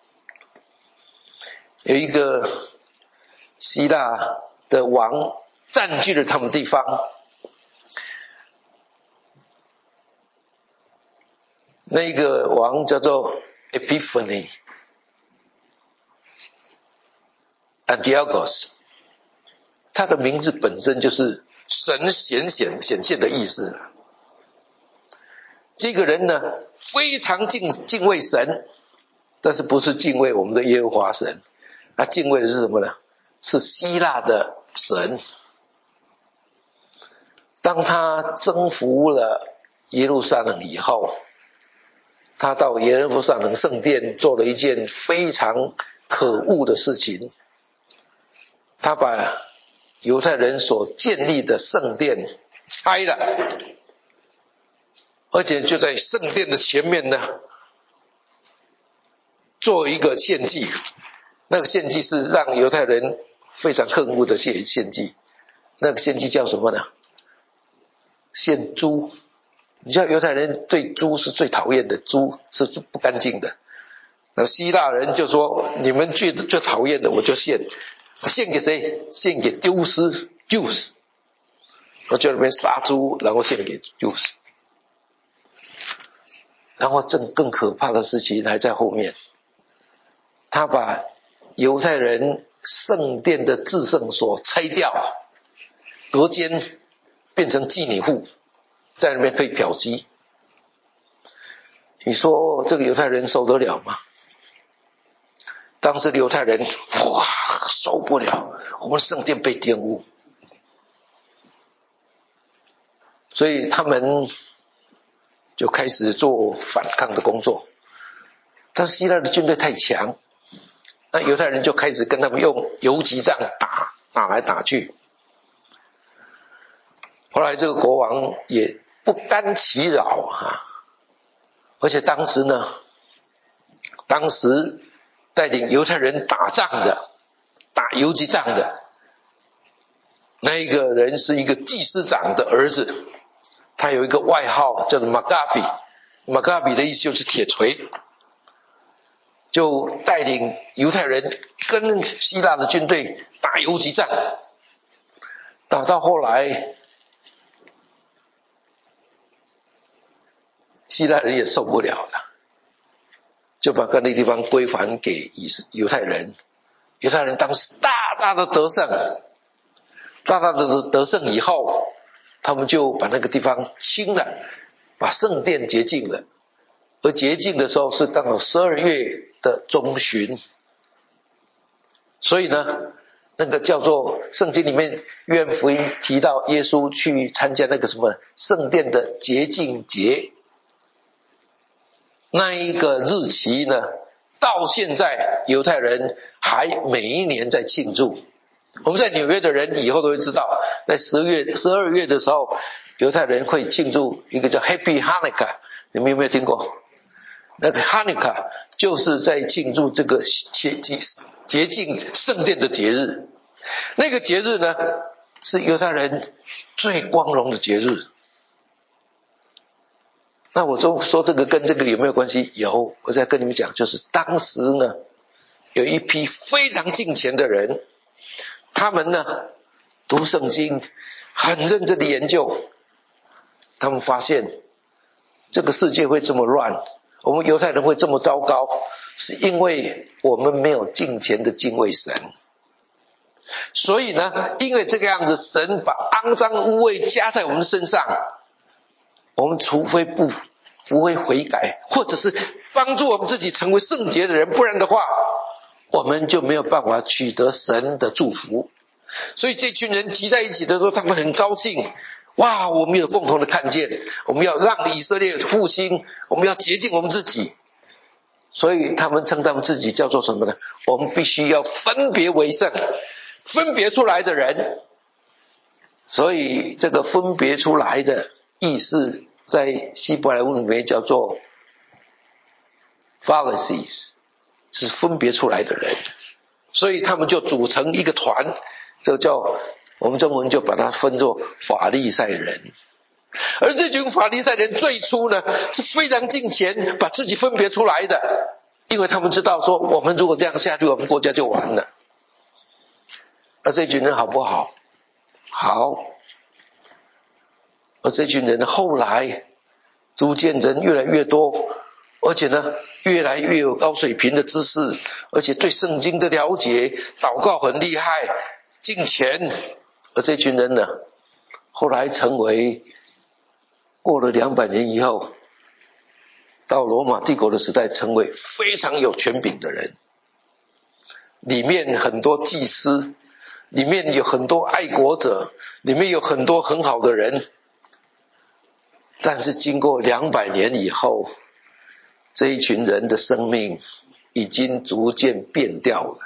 有一个希腊的王占据了他们地方，那个王叫做 Epiphany Antiochus， 他的名字本身就是神显现的意思。这个人呢，非常敬畏神，但是不是敬畏我们的耶和华神，他敬畏的是什么呢？是希腊的神。当他征服了耶路撒冷以后，他到耶路撒冷圣殿做了一件非常可恶的事情，他把犹太人所建立的圣殿拆了，而且就在圣殿的前面呢，做一个献祭。那个献祭是让犹太人非常恨恶的献祭。那个献祭叫什么呢？献猪。你知道犹太人对猪是最讨厌的，猪是不干净的。那希腊人就说，你们最讨厌的我就献给谁？献给丢斯 Jews， 我就在那边杀猪，然后献给 Jews。 然后更可怕的事情还在后面，他把犹太人圣殿的至圣所拆掉，隔间变成妓女户，在那边可以嫖妓。你说这个犹太人受得了吗？当时的犹太人受不了，我们圣殿被玷污，所以他们就开始做反抗的工作。但是希腊的军队太强，那犹太人就开始跟他们用游击战打来打去。后来这个国王也不甘其扰而且当时带领犹太人打游击战的那一个人是一个祭司长的儿子，他有一个外号叫做马加比，马加比的意思就是铁锤，就带领犹太人跟希腊的军队打游击战，打到后来希腊人也受不了了，就把那地方归还给犹太人。犹太人当时大大的得胜以后，他们就把那个地方清了，把圣殿洁净了， 而洁净的时候是刚好12月的中旬。所以呢，那个叫做圣经里面约翰福音提到耶稣去参加那个什么圣殿的洁净节，那一个日期呢，到现在犹太人还每一年在庆祝。我们在纽约的人以后都会知道，在12月的时候，犹太人会庆祝一个叫 Happy Hanukkah， 你们有没有听过？那个 Hanukkah 就是在庆祝这个洁净圣殿的节日。那个节日呢，是犹太人最光荣的节日。那我说这个跟这个有没有关系？有，我再跟你们讲，就是当时呢，有一批非常敬虔的人，他们呢读圣经，很认真的研究，他们发现这个世界会这么乱，我们犹太人会这么糟糕，是因为我们没有敬虔的敬畏神。所以呢，因为这个样子，神把肮脏污秽加在我们身上，我们除非不会悔改，或者是帮助我们自己成为圣洁的人，不然的话我们就没有办法取得神的祝福。所以这群人集在一起的时候，他们很高兴，哇，我们有共同的看见，我们要让以色列复兴，我们要洁净我们自己。所以他们称他们自己叫做什么呢？我们必须要分别为圣，分别出来的人。所以这个分别出来的意思在希伯来文里面叫做 Pharisees， 是分别出来的人。所以他们就组成一个团，这叫我们中文就把它分作法利赛人。而这群法利赛人最初呢是非常敬虔，把自己分别出来的，因为他们知道说，我们如果这样下去，我们国家就完了。而这群人好不好？好。而这群人后来逐渐人越来越多，而且呢越来越有高水平的知识，而且对圣经的了解，祷告很厉害，敬虔。而这群人呢后来成为过了200年以后，到罗马帝国的时代，成为非常有权柄的人，里面很多祭司，里面有很多爱国者，里面有很多很好的人。但是经过200年以后，这一群人的生命已经逐渐变掉了。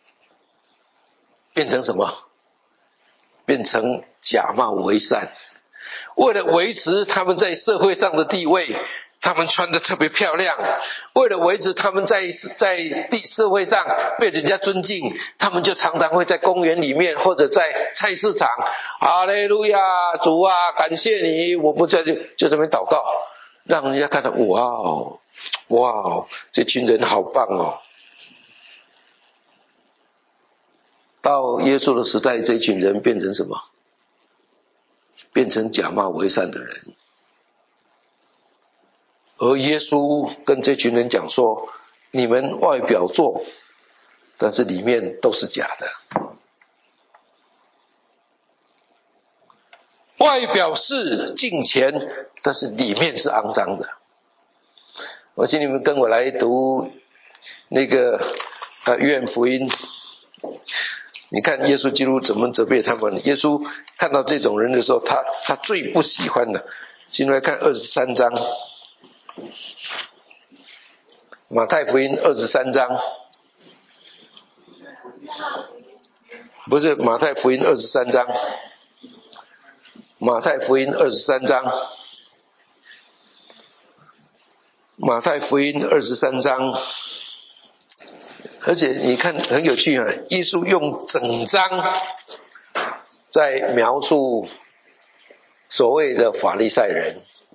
变成什么？变成假冒为善。为了维持他们在社会上的地位，他们穿得特别漂亮，为了维持他们在社会上被人家尊敬，他们就常常会在公园里面或者在菜市场，哈利路亚，主啊，感谢你，我不在就这边祷告，让人家看到，哇哦，哇哦，这群人好棒哦。到耶稣的时代，这群人变成什么？变成假冒为善的人。而耶稣跟这群人讲说，你们外表做，但是里面都是假的。外表是敬虔，但是里面是肮脏的。我请你们跟我来读那个约翰福音。你看耶稣基督怎么责备他们。耶稣看到这种人的时候，他最不喜欢的。请来看23章，马太福音23章，不是马太福音23章，马太福音23章，马太福音23章。而且你看很有趣啊，耶稣用整章在描述所谓的法利赛人。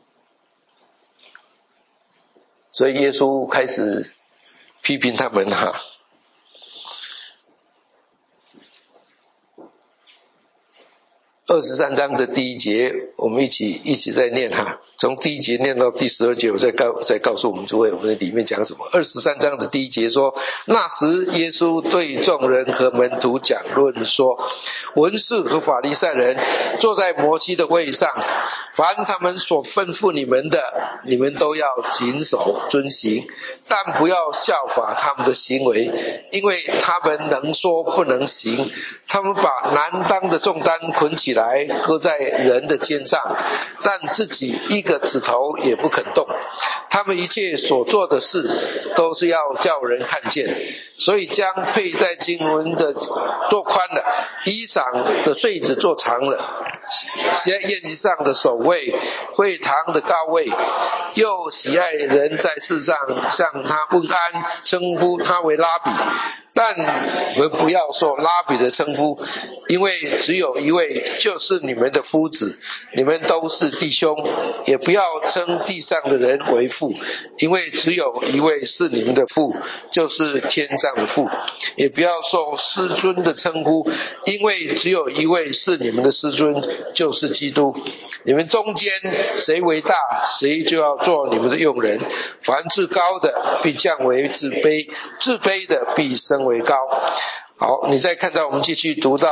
所以耶稣开始批评他们哈。23章的第1节，我们一起再念哈，从第1节念到第12节，我再告诉我们诸位，我们里面讲什么。23章的第1节说，那时耶稣对众人和门徒讲论说，文士和法利赛人坐在摩西的位上， 凡他们所吩咐你们的，你们都要谨守遵行，但不要效法他们的行为，因为他们能说不能行。他们把难当的重担捆起来，搁在人的肩上，但自己一个指头也不肯动。他们一切所做的事，都是要叫人看见。所以将佩戴经纶的做宽了，衣裳的穗子做长了，宴席上的首位，会堂的高位，又喜爱人在世上向他问安，称呼他为拉比。但我们不要说拉比的称呼，因为只有一位，就是你们的夫子，你们都是弟兄。也不要称地上的人为父，因为只有一位是你们的父，就是天上的父。也不要受师尊的称呼，因为只有一位是你们的师尊，就是基督。你们中间谁为大，谁就要做你们的用人。凡至高的必降为自卑，自卑的必升为高。好，你再看到我们继续读到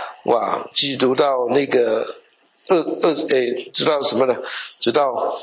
那个知道什么呢？知道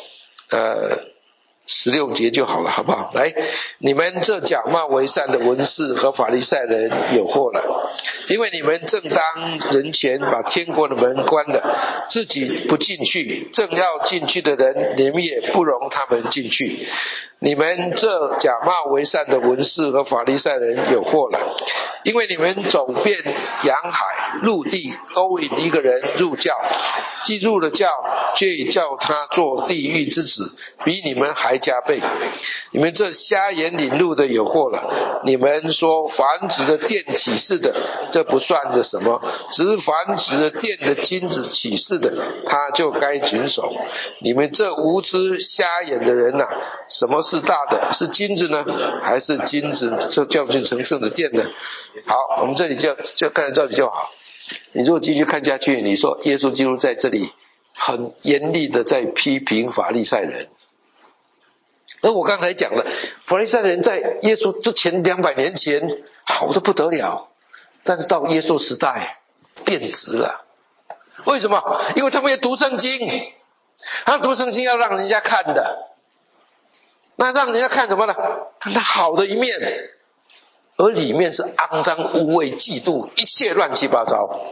16节就好了，好不好？来，你们这假冒为善的文士和法利赛人有祸了，因为你们正当人前把天国的门关了，自己不进去，正要进去的人，你们也不容他们进去。你们这假冒为善的文士和法利赛人有祸了，因为你们走遍洋海陆地，勾引一个人入教，既入了教，却叫他做地狱之子，比你们还加倍。你们这瞎眼领路的有祸了，你们说凡指着殿起誓的，这不算的什么，只是凡指着殿的金子起誓的，他就该谨守。你们这无知瞎眼的人啊，什么是大的？是金子呢，还是金子就叫进成圣的殿呢？好，我们这里就看到这里就好。你如果继续看下去，你说耶稣基督在这里很严厉的在批评法利赛人。而我刚才讲了，法利赛人在耶稣之前200年前好得不得了，但是到耶稣时代变质了。为什么？因为他们也读圣经，他读圣经要让人家看的，那让人家看什么呢？看他好的一面，而里面是肮脏污秽嫉妒一切乱七八糟。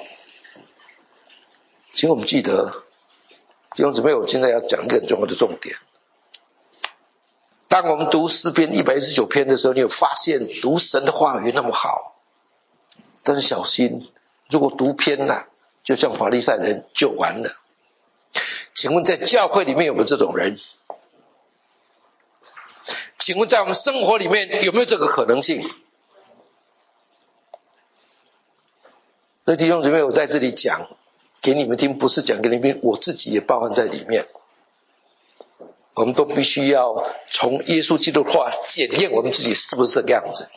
请我们记得，弟兄姊妹，我现在要讲一个很重要的重点。当我们读诗篇119篇的时候，你有发现读神的话语那么好，但是小心，如果读偏了，就像法利赛人就完了。请问在教会里面有没有这种人？请问在我们生活里面有没有这个可能性？所以弟兄姊妹，我在这里讲给你们听，不是讲给你们听，我自己也包含在里面。我们都必须要从耶稣基督的话检验我们自己是不是这个样子。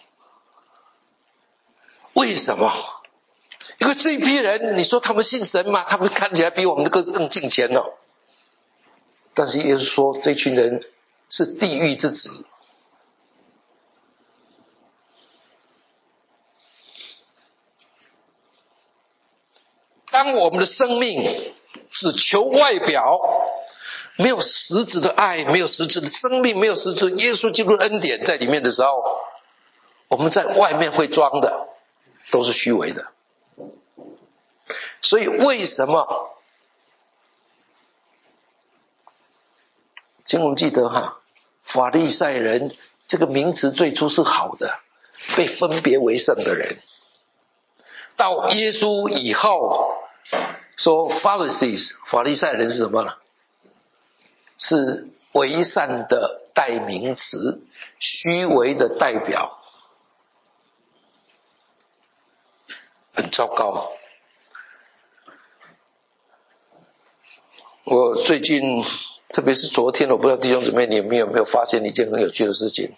为什么？因为这一批人，你说他们信神吗？他们看起来比我们更敬虔哦。但是耶稣说这群人是地狱之子。当我们的生命只求外表，没有实质的爱，没有实质的生命，没有实质耶稣基督的恩典在里面的时候，我们在外面会装的都是虚伪的。所以为什么请我们记得法利赛人这个名词最初是好的，被分别为圣的人。到耶稣以后说 Pharisees 法利赛人是什么呢？是伪善的代名词，虚伪的代表，很糟糕。我最近特别是昨天，我不知道弟兄姊妹你有没有发现一件很有趣的事情。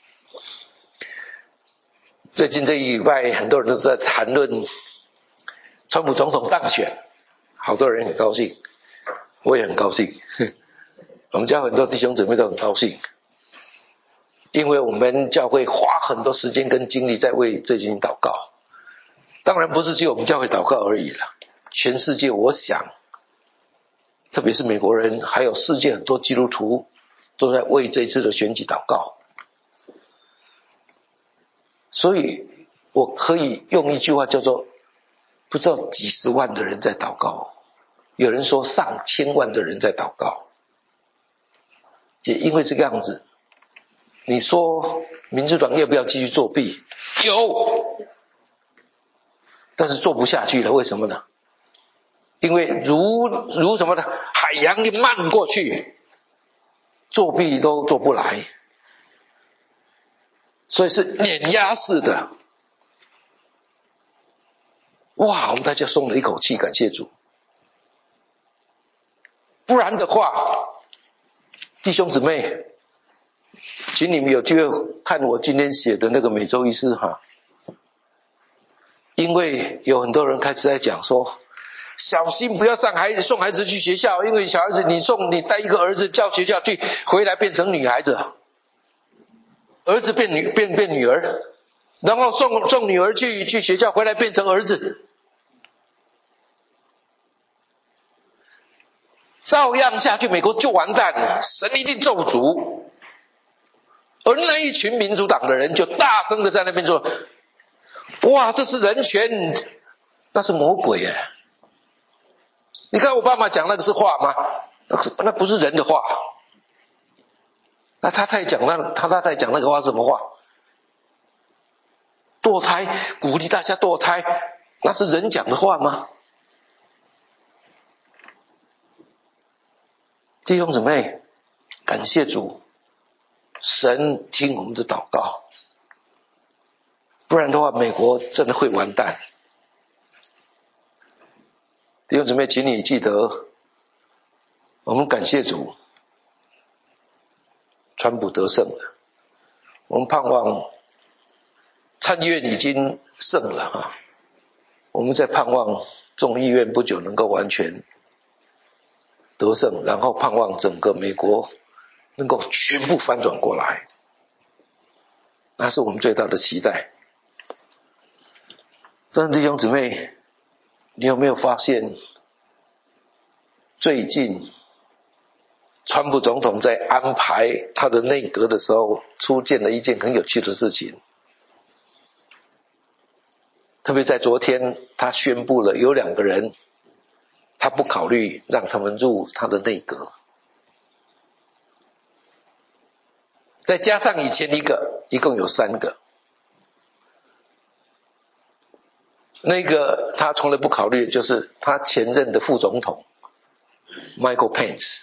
最近这一礼拜很多人都在谈论川普总统当选，好多人很高兴，我也很高兴，我们教会很多弟兄姊妹都很高兴，因为我们教会花很多时间跟精力在为这件事祷告。当然不是只有我们教会祷告而已了，全世界我想特别是美国人，还有世界很多基督徒都在为这次的选举祷告。所以我可以用一句话叫做，不知道几十万的人在祷告，有人说上千万的人在祷告。也因为这个样子，你说民主党要不要继续作弊？有，但是做不下去了。为什么呢？因为如什么呢？海洋一漫过去，作弊都做不来，所以是碾压式的。哇，我们大家松了一口气，感谢主。不然的话，弟兄姊妹，请你们有机会看我今天写的那个每周一诗哈。因为有很多人开始在讲说，小心不要送孩子去学校，因为小孩子你带一个儿子叫学校去，回来变成女孩子，儿子变女儿，然后送女儿去学校，回来变成儿子，照样下去美国就完蛋了，神一定咒诅。而那一群民主党的人就大声的在那边说，哇，这是人权，那是魔鬼耶。你看奥巴马讲那个是话吗？那不是人的话。那他在讲那个话什么话？堕胎，鼓励大家堕胎，那是人讲的话吗？弟兄姊妹，感谢主，神听我们的祷告，不然的话美国真的会完蛋。弟兄姊妹，请你记得，我们感谢主，川普得胜了，我们盼望参议院已经胜了啊，我们在盼望众议院不久能够完全得胜，然后盼望整个美国能够全部翻转过来，那是我们最大的期待。但是弟兄姊妹，你有没有发现，最近川普总统在安排他的内阁的时候，出现了一件很有趣的事情。特别在昨天，他宣布了有2个人，他不考虑让他们入他的内阁，再加上以前一个，一共有3个。那个他从来不考虑，就是他前任的副总统 Michael Pence。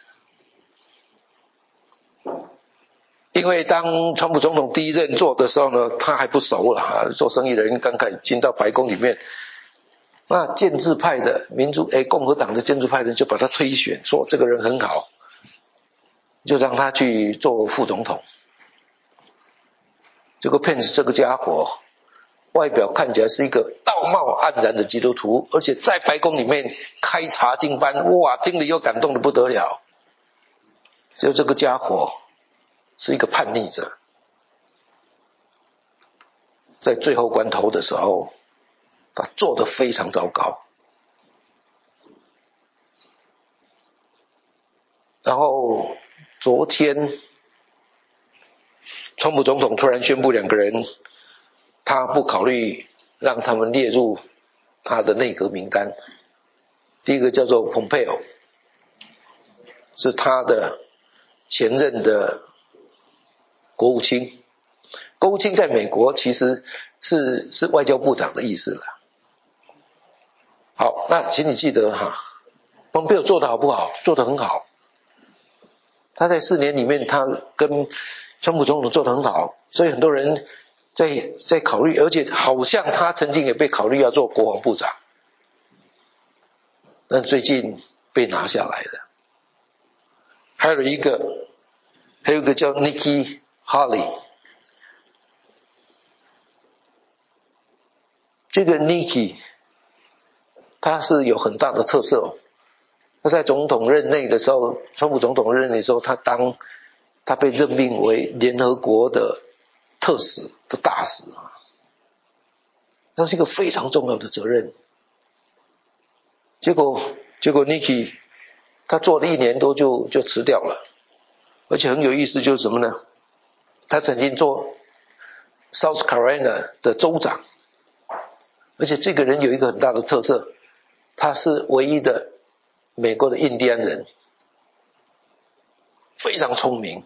因为当川普总统第一任做的时候呢，他还不熟了做生意的人刚刚进到白宫里面，那建制派的共和党的建制派人就把他推选，说这个人很好，就让他去做副总统。这个 Pence 这个家伙外表看起来是一个道貌岸然的基督徒，而且在白宫里面开查经班，哇，听了又感动得不得了。就这个家伙是一个叛逆者，在最后关头的时候，他做得非常糟糕。然后昨天川普总统突然宣布2个人，他不考虑让他们列入他的内阁名单。第一个叫做蓬佩奥，是他的前任的国务卿。国务卿在美国其实是外交部长的意思了。好，那请你记得蓬佩奥做得好不好？做得很好。他在4年里面，他跟川普总统做得很好，所以很多人在考虑，而且好像他曾经也被考虑要做国防部长，但最近被拿下来了。还有一个叫 Nikki Haley， 这个 Nikki 他是有很大的特色他在总统任内的时候，川普总统任内的时候，他被任命为联合国的特使的大使，那是一个非常重要的责任。结果 Nikki 他做了1年多就辞掉了。而且很有意思就是什么呢？他曾经做 South Carolina 的州长，而且这个人有一个很大的特色，他是唯一的美国的印第安人，非常聪明。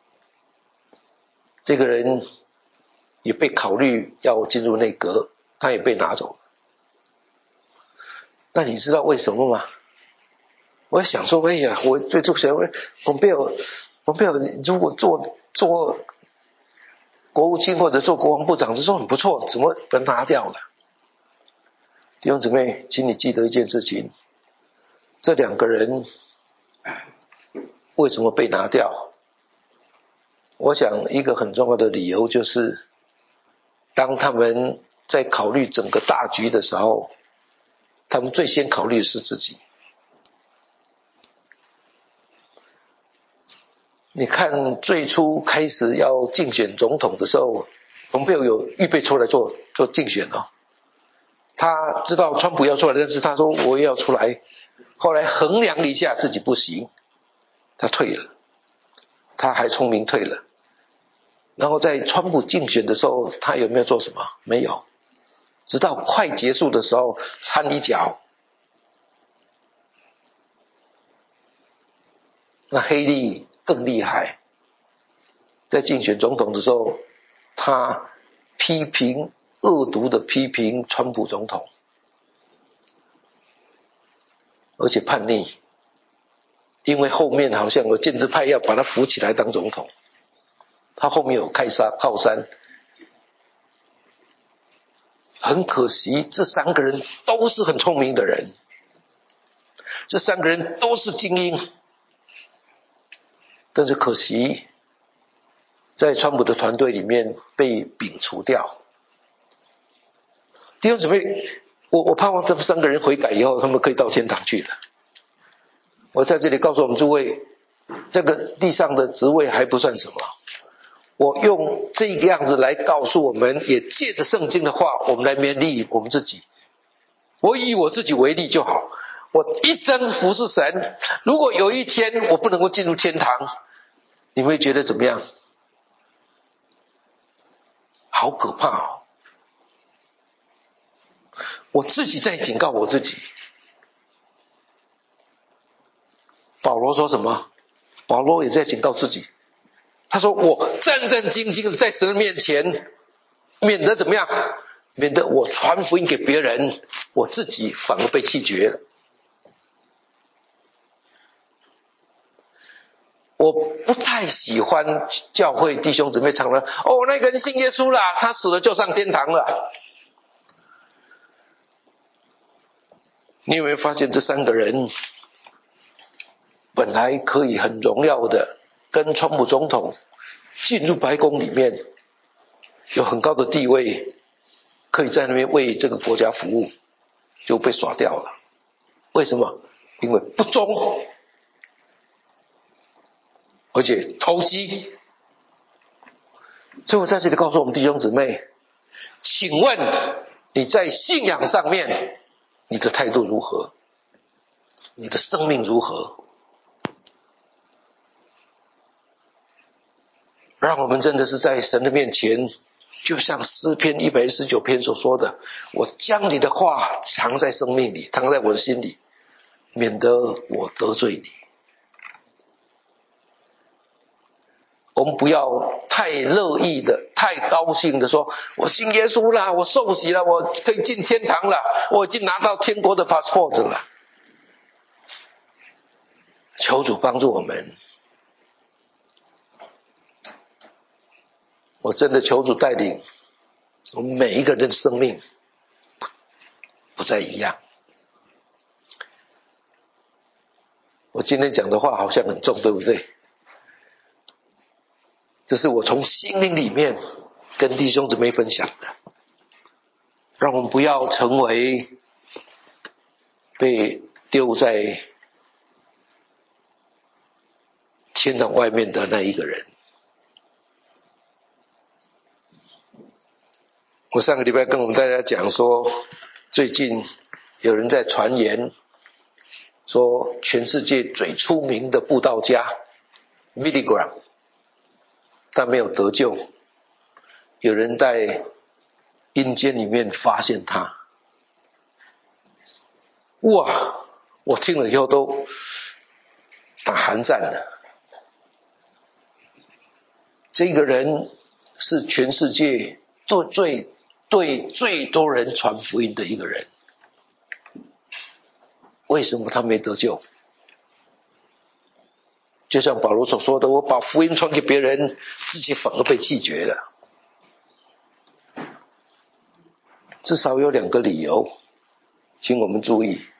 这个人也被考虑要进入内阁，他也被拿走了。那你知道为什么吗？我想说，哎呀，我最初想问蓬佩奥如果做国务卿或者做国防部长，这说很不错，怎么被拿掉了？弟兄姊妹，请你记得一件事情，这2个人为什么被拿掉？我想一个很重要的理由就是，当他们在考虑整个大局的时候，他们最先考虑的是自己。你看最初开始要竞选总统的时候，蓬佩奥有预备出来做竞选哦。他知道川普要出来，但是他说我也要出来。后来衡量了一下自己不行，他退了。他还聪明退了。然后在川普竞选的时候，他有没有做什么？没有。直到快结束的时候掺一脚。那黑利更厉害，在竞选总统的时候，他恶毒的批评川普总统，而且叛逆，因为后面好像有建制派要把他扶起来当总统，他后面有靠山。很可惜，这3个人都是很聪明的人，这3个人都是精英，但是可惜在川普的团队里面被摒除掉。弟兄姊妹，我盼望这3个人悔改以后，他们可以到天堂去的。我在这里告诉我们诸位，这个地上的职位还不算什么，我用这个样子来告诉我们，也借着圣经的话，我们来勉励我们自己。我以我自己为例就好，我一生服侍神，如果有一天我不能够进入天堂，你会觉得怎么样？好可怕哦！我自己在警告我自己。保罗说什么？保罗也在警告自己。他说我战战兢兢的在神的面前，免得怎么样？免得我传福音给别人，我自己反而被弃绝了。我不太喜欢教会弟兄姊妹常说，那个人信耶稣了，他死了就上天堂了。你有没有发现这3个人本来可以很荣耀的跟川普总统进入白宫里面，有很高的地位，可以在那边为这个国家服务，就被耍掉了。为什么？因为不忠，而且投机。所以我在这里告诉我们弟兄姊妹，请问你在信仰上面，你的态度如何？你的生命如何？让我们真的是在神的面前，就像诗篇119篇所说的，我将你的话藏在生命里，藏在我的心里，免得我得罪你。我们不要太乐意的，太高兴的说，我信耶稣了，我受洗了，我可以进天堂了，我已经拿到天国的 passport 了。求主帮助我们，我真的求主带领我们每一个人的生命不再一样。我今天讲的话好像很重，对不对？这是我从心灵里面跟弟兄姊妹分享的，让我们不要成为被丢在天堂外面的那一个人。我上个礼拜跟我们大家讲说，最近有人在传言说全世界最出名的布道家 Milligram， 但没有得救。有人在阴间里面发现他，哇！我听了以后都打寒战了。这个人是全世界对最多人传福音的一个人，为什么他没得救？就像保罗所说的，我把福音传给别人，自己反而被弃绝了。至少有2个理由，请我们注意。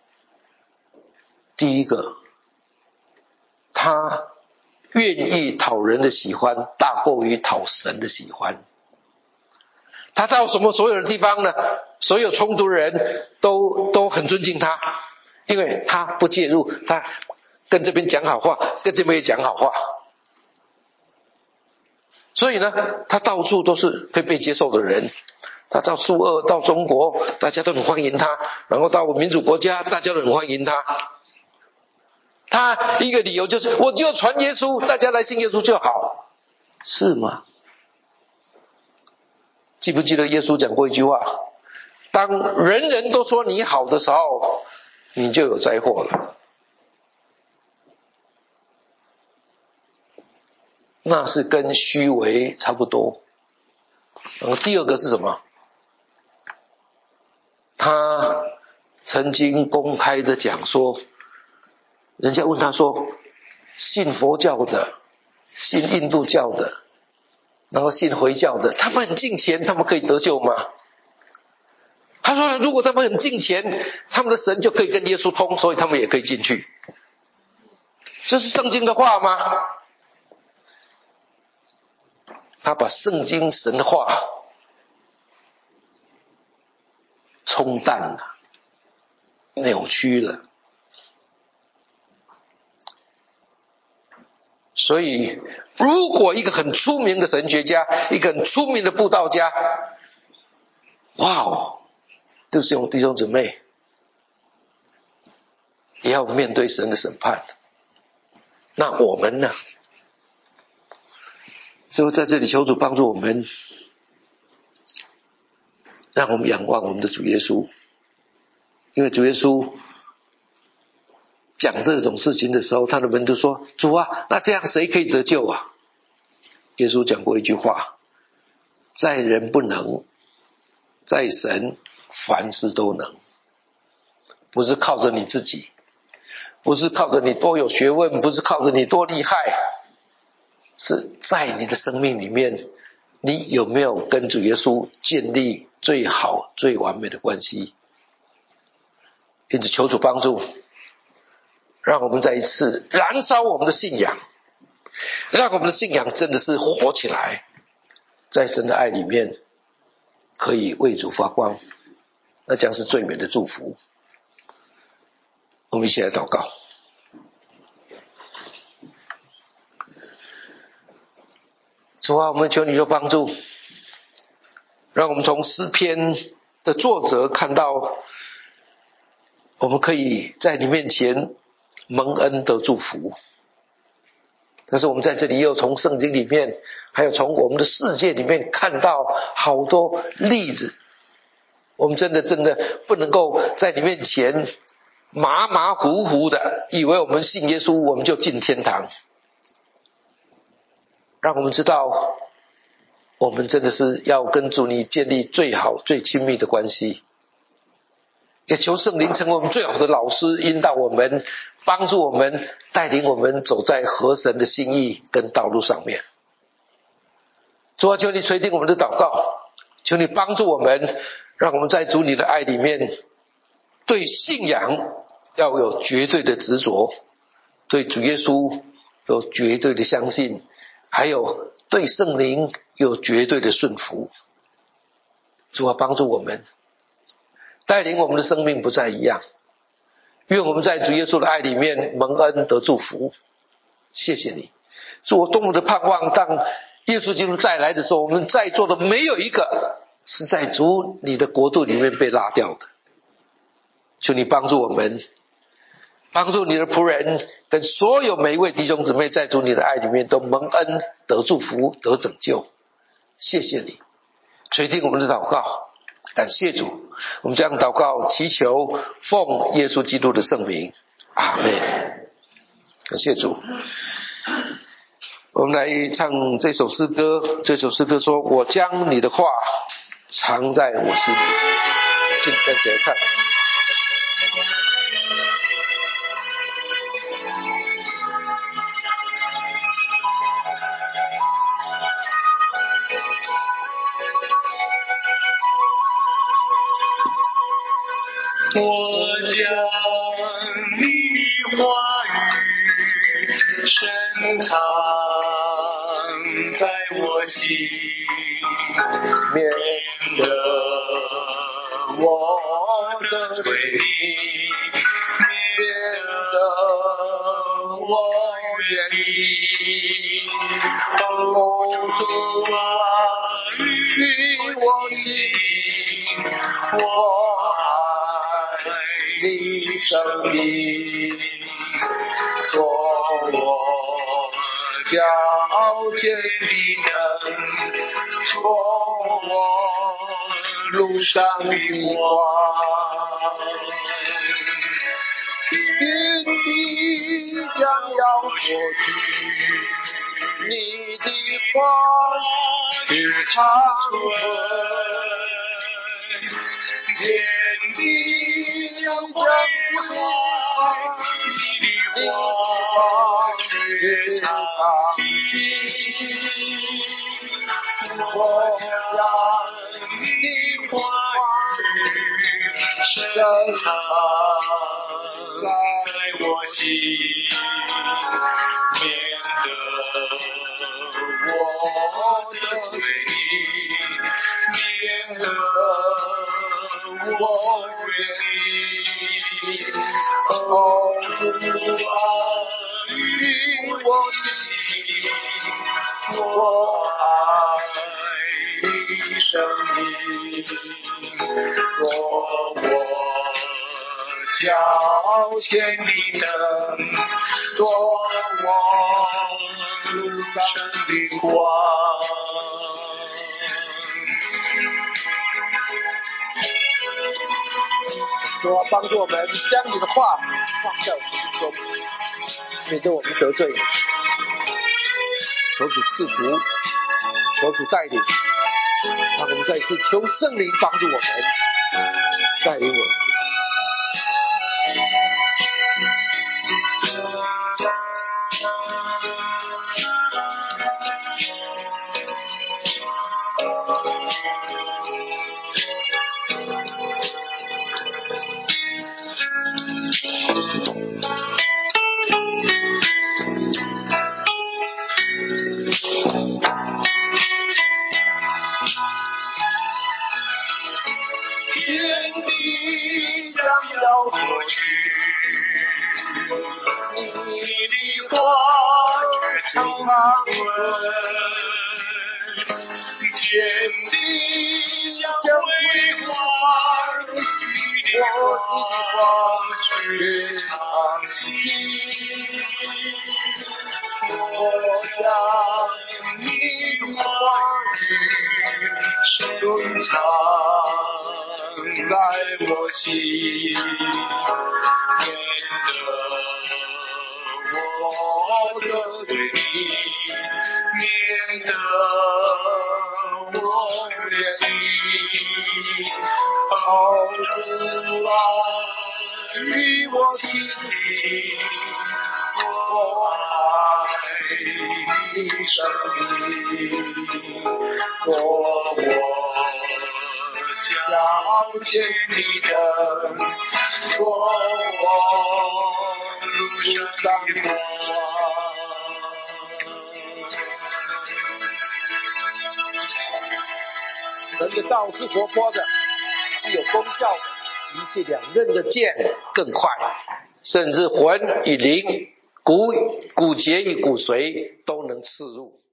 第一个，他愿意讨人的喜欢大过于讨神的喜欢。他到所有的地方呢，所有冲突的人都很尊敬他，因为他不介入，他跟这边讲好话，跟这边也讲好话，所以呢，他到处都是可以被接受的人。他到苏俄，到中国，大家都很欢迎他，然后到民主国家，大家都很欢迎他。他一个理由就是，我就传耶稣，大家来信耶稣就好，是吗？记不记得耶稣讲过一句话，当人人都说你好的时候，你就有灾祸了。那是跟虚伪差不多。然后第二个是什么？他曾经公开的讲说，人家问他说，信佛教的，信印度教的，然后信回教的，他们很敬虔，他们可以得救吗？他说如果他们很敬虔，他们的神就可以跟耶稣通，所以他们也可以进去。这是圣经的话吗？他把圣经神的话冲淡了，扭曲了。所以如果一个很出名的神学家，一个很出名的布道家，哇哦，弟兄姊妹也要面对神的审判，那我们呢？所以在这里求主帮助我们，让我们仰望我们的主耶稣。因为主耶稣讲这种事情的时候，他的门徒说，主啊，那这样谁可以得救啊？耶稣讲过一句话，在人不能，在神凡事都能。不是靠着你自己，不是靠着你多有学问，不是靠着你多厉害，是在你的生命里面，你有没有跟主耶稣建立最好最完美的关系？因此求主帮助，让我们再一次燃烧我们的信仰，让我们的信仰真的是活起来，在神的爱里面可以为主发光，那将是最美的祝福。我们一起来祷告。主啊，我们求你的帮助，让我们从诗篇的作者看到，我们可以在你面前蒙恩得祝福。但是我们在这里又从圣经里面，还有从我们的世界里面看到好多例子，我们真的不能够在你面前马马虎虎的以为我们信耶稣我们就进天堂。让我们知道，我们真的是要跟主你建立最好最亲密的关系，也求圣灵成为我们最好的老师，引导我们，帮助我们，带领我们走在合神的心意跟道路上面。主啊，求你垂听我们的祷告，求你帮助我们，让我们在主你的爱里面，对信仰要有绝对的执着，对主耶稣有绝对的相信，还有对圣灵有绝对的顺服。主啊，帮助我们，带领我们的生命不再一样，愿我们在主耶稣的爱里面蒙恩得祝福。谢谢你，主，我多么的盼望，当耶稣基督再来的时候，我们在座的没有一个是在主你的国度里面被拉掉的。求你帮助我们， 帮助你的仆人跟所有每一位弟兄姊妹在主你的爱里面都蒙恩得祝福得拯救。谢谢你垂听我们的祷告，感谢主。我们将祷告祈求奉耶稣基督的圣名，阿们。感谢主。我们来唱这首诗歌，这首诗歌说，我将你的话藏在我心里。请站起来唱。 我将你话语深藏在我心，免得我的罪孽，免得我远离。哦，主啊，与我亲近，我爱你生命，做我脚前的灯，做我路上的光。天地将要过去，你的话语长存。天地将归还，你的话语长存。我将你话语深藏在我心，免得我的罪孽，免得我远离。哦，主啊，与我亲近，我爱你生命，做我脚前的灯，做我路上的光。 主啊，帮助我们将你的话放在我们心中，免得我们得罪你。求主赐福，求主带领，让我们再一次求圣灵帮助我们，带领我们。 天地将要过去，你的话常存。天地将归还，你的话却常新。我将你的话语深藏在我心，免得我的罪孽，免得我远离。哦，主啊，与我亲近，我爱你生命，做我脚前的灯，做我路上的光。 神的道是活泼的，是有功效的，比起两刃的剑更快，甚至魂与灵、骨节与骨髓都能刺入。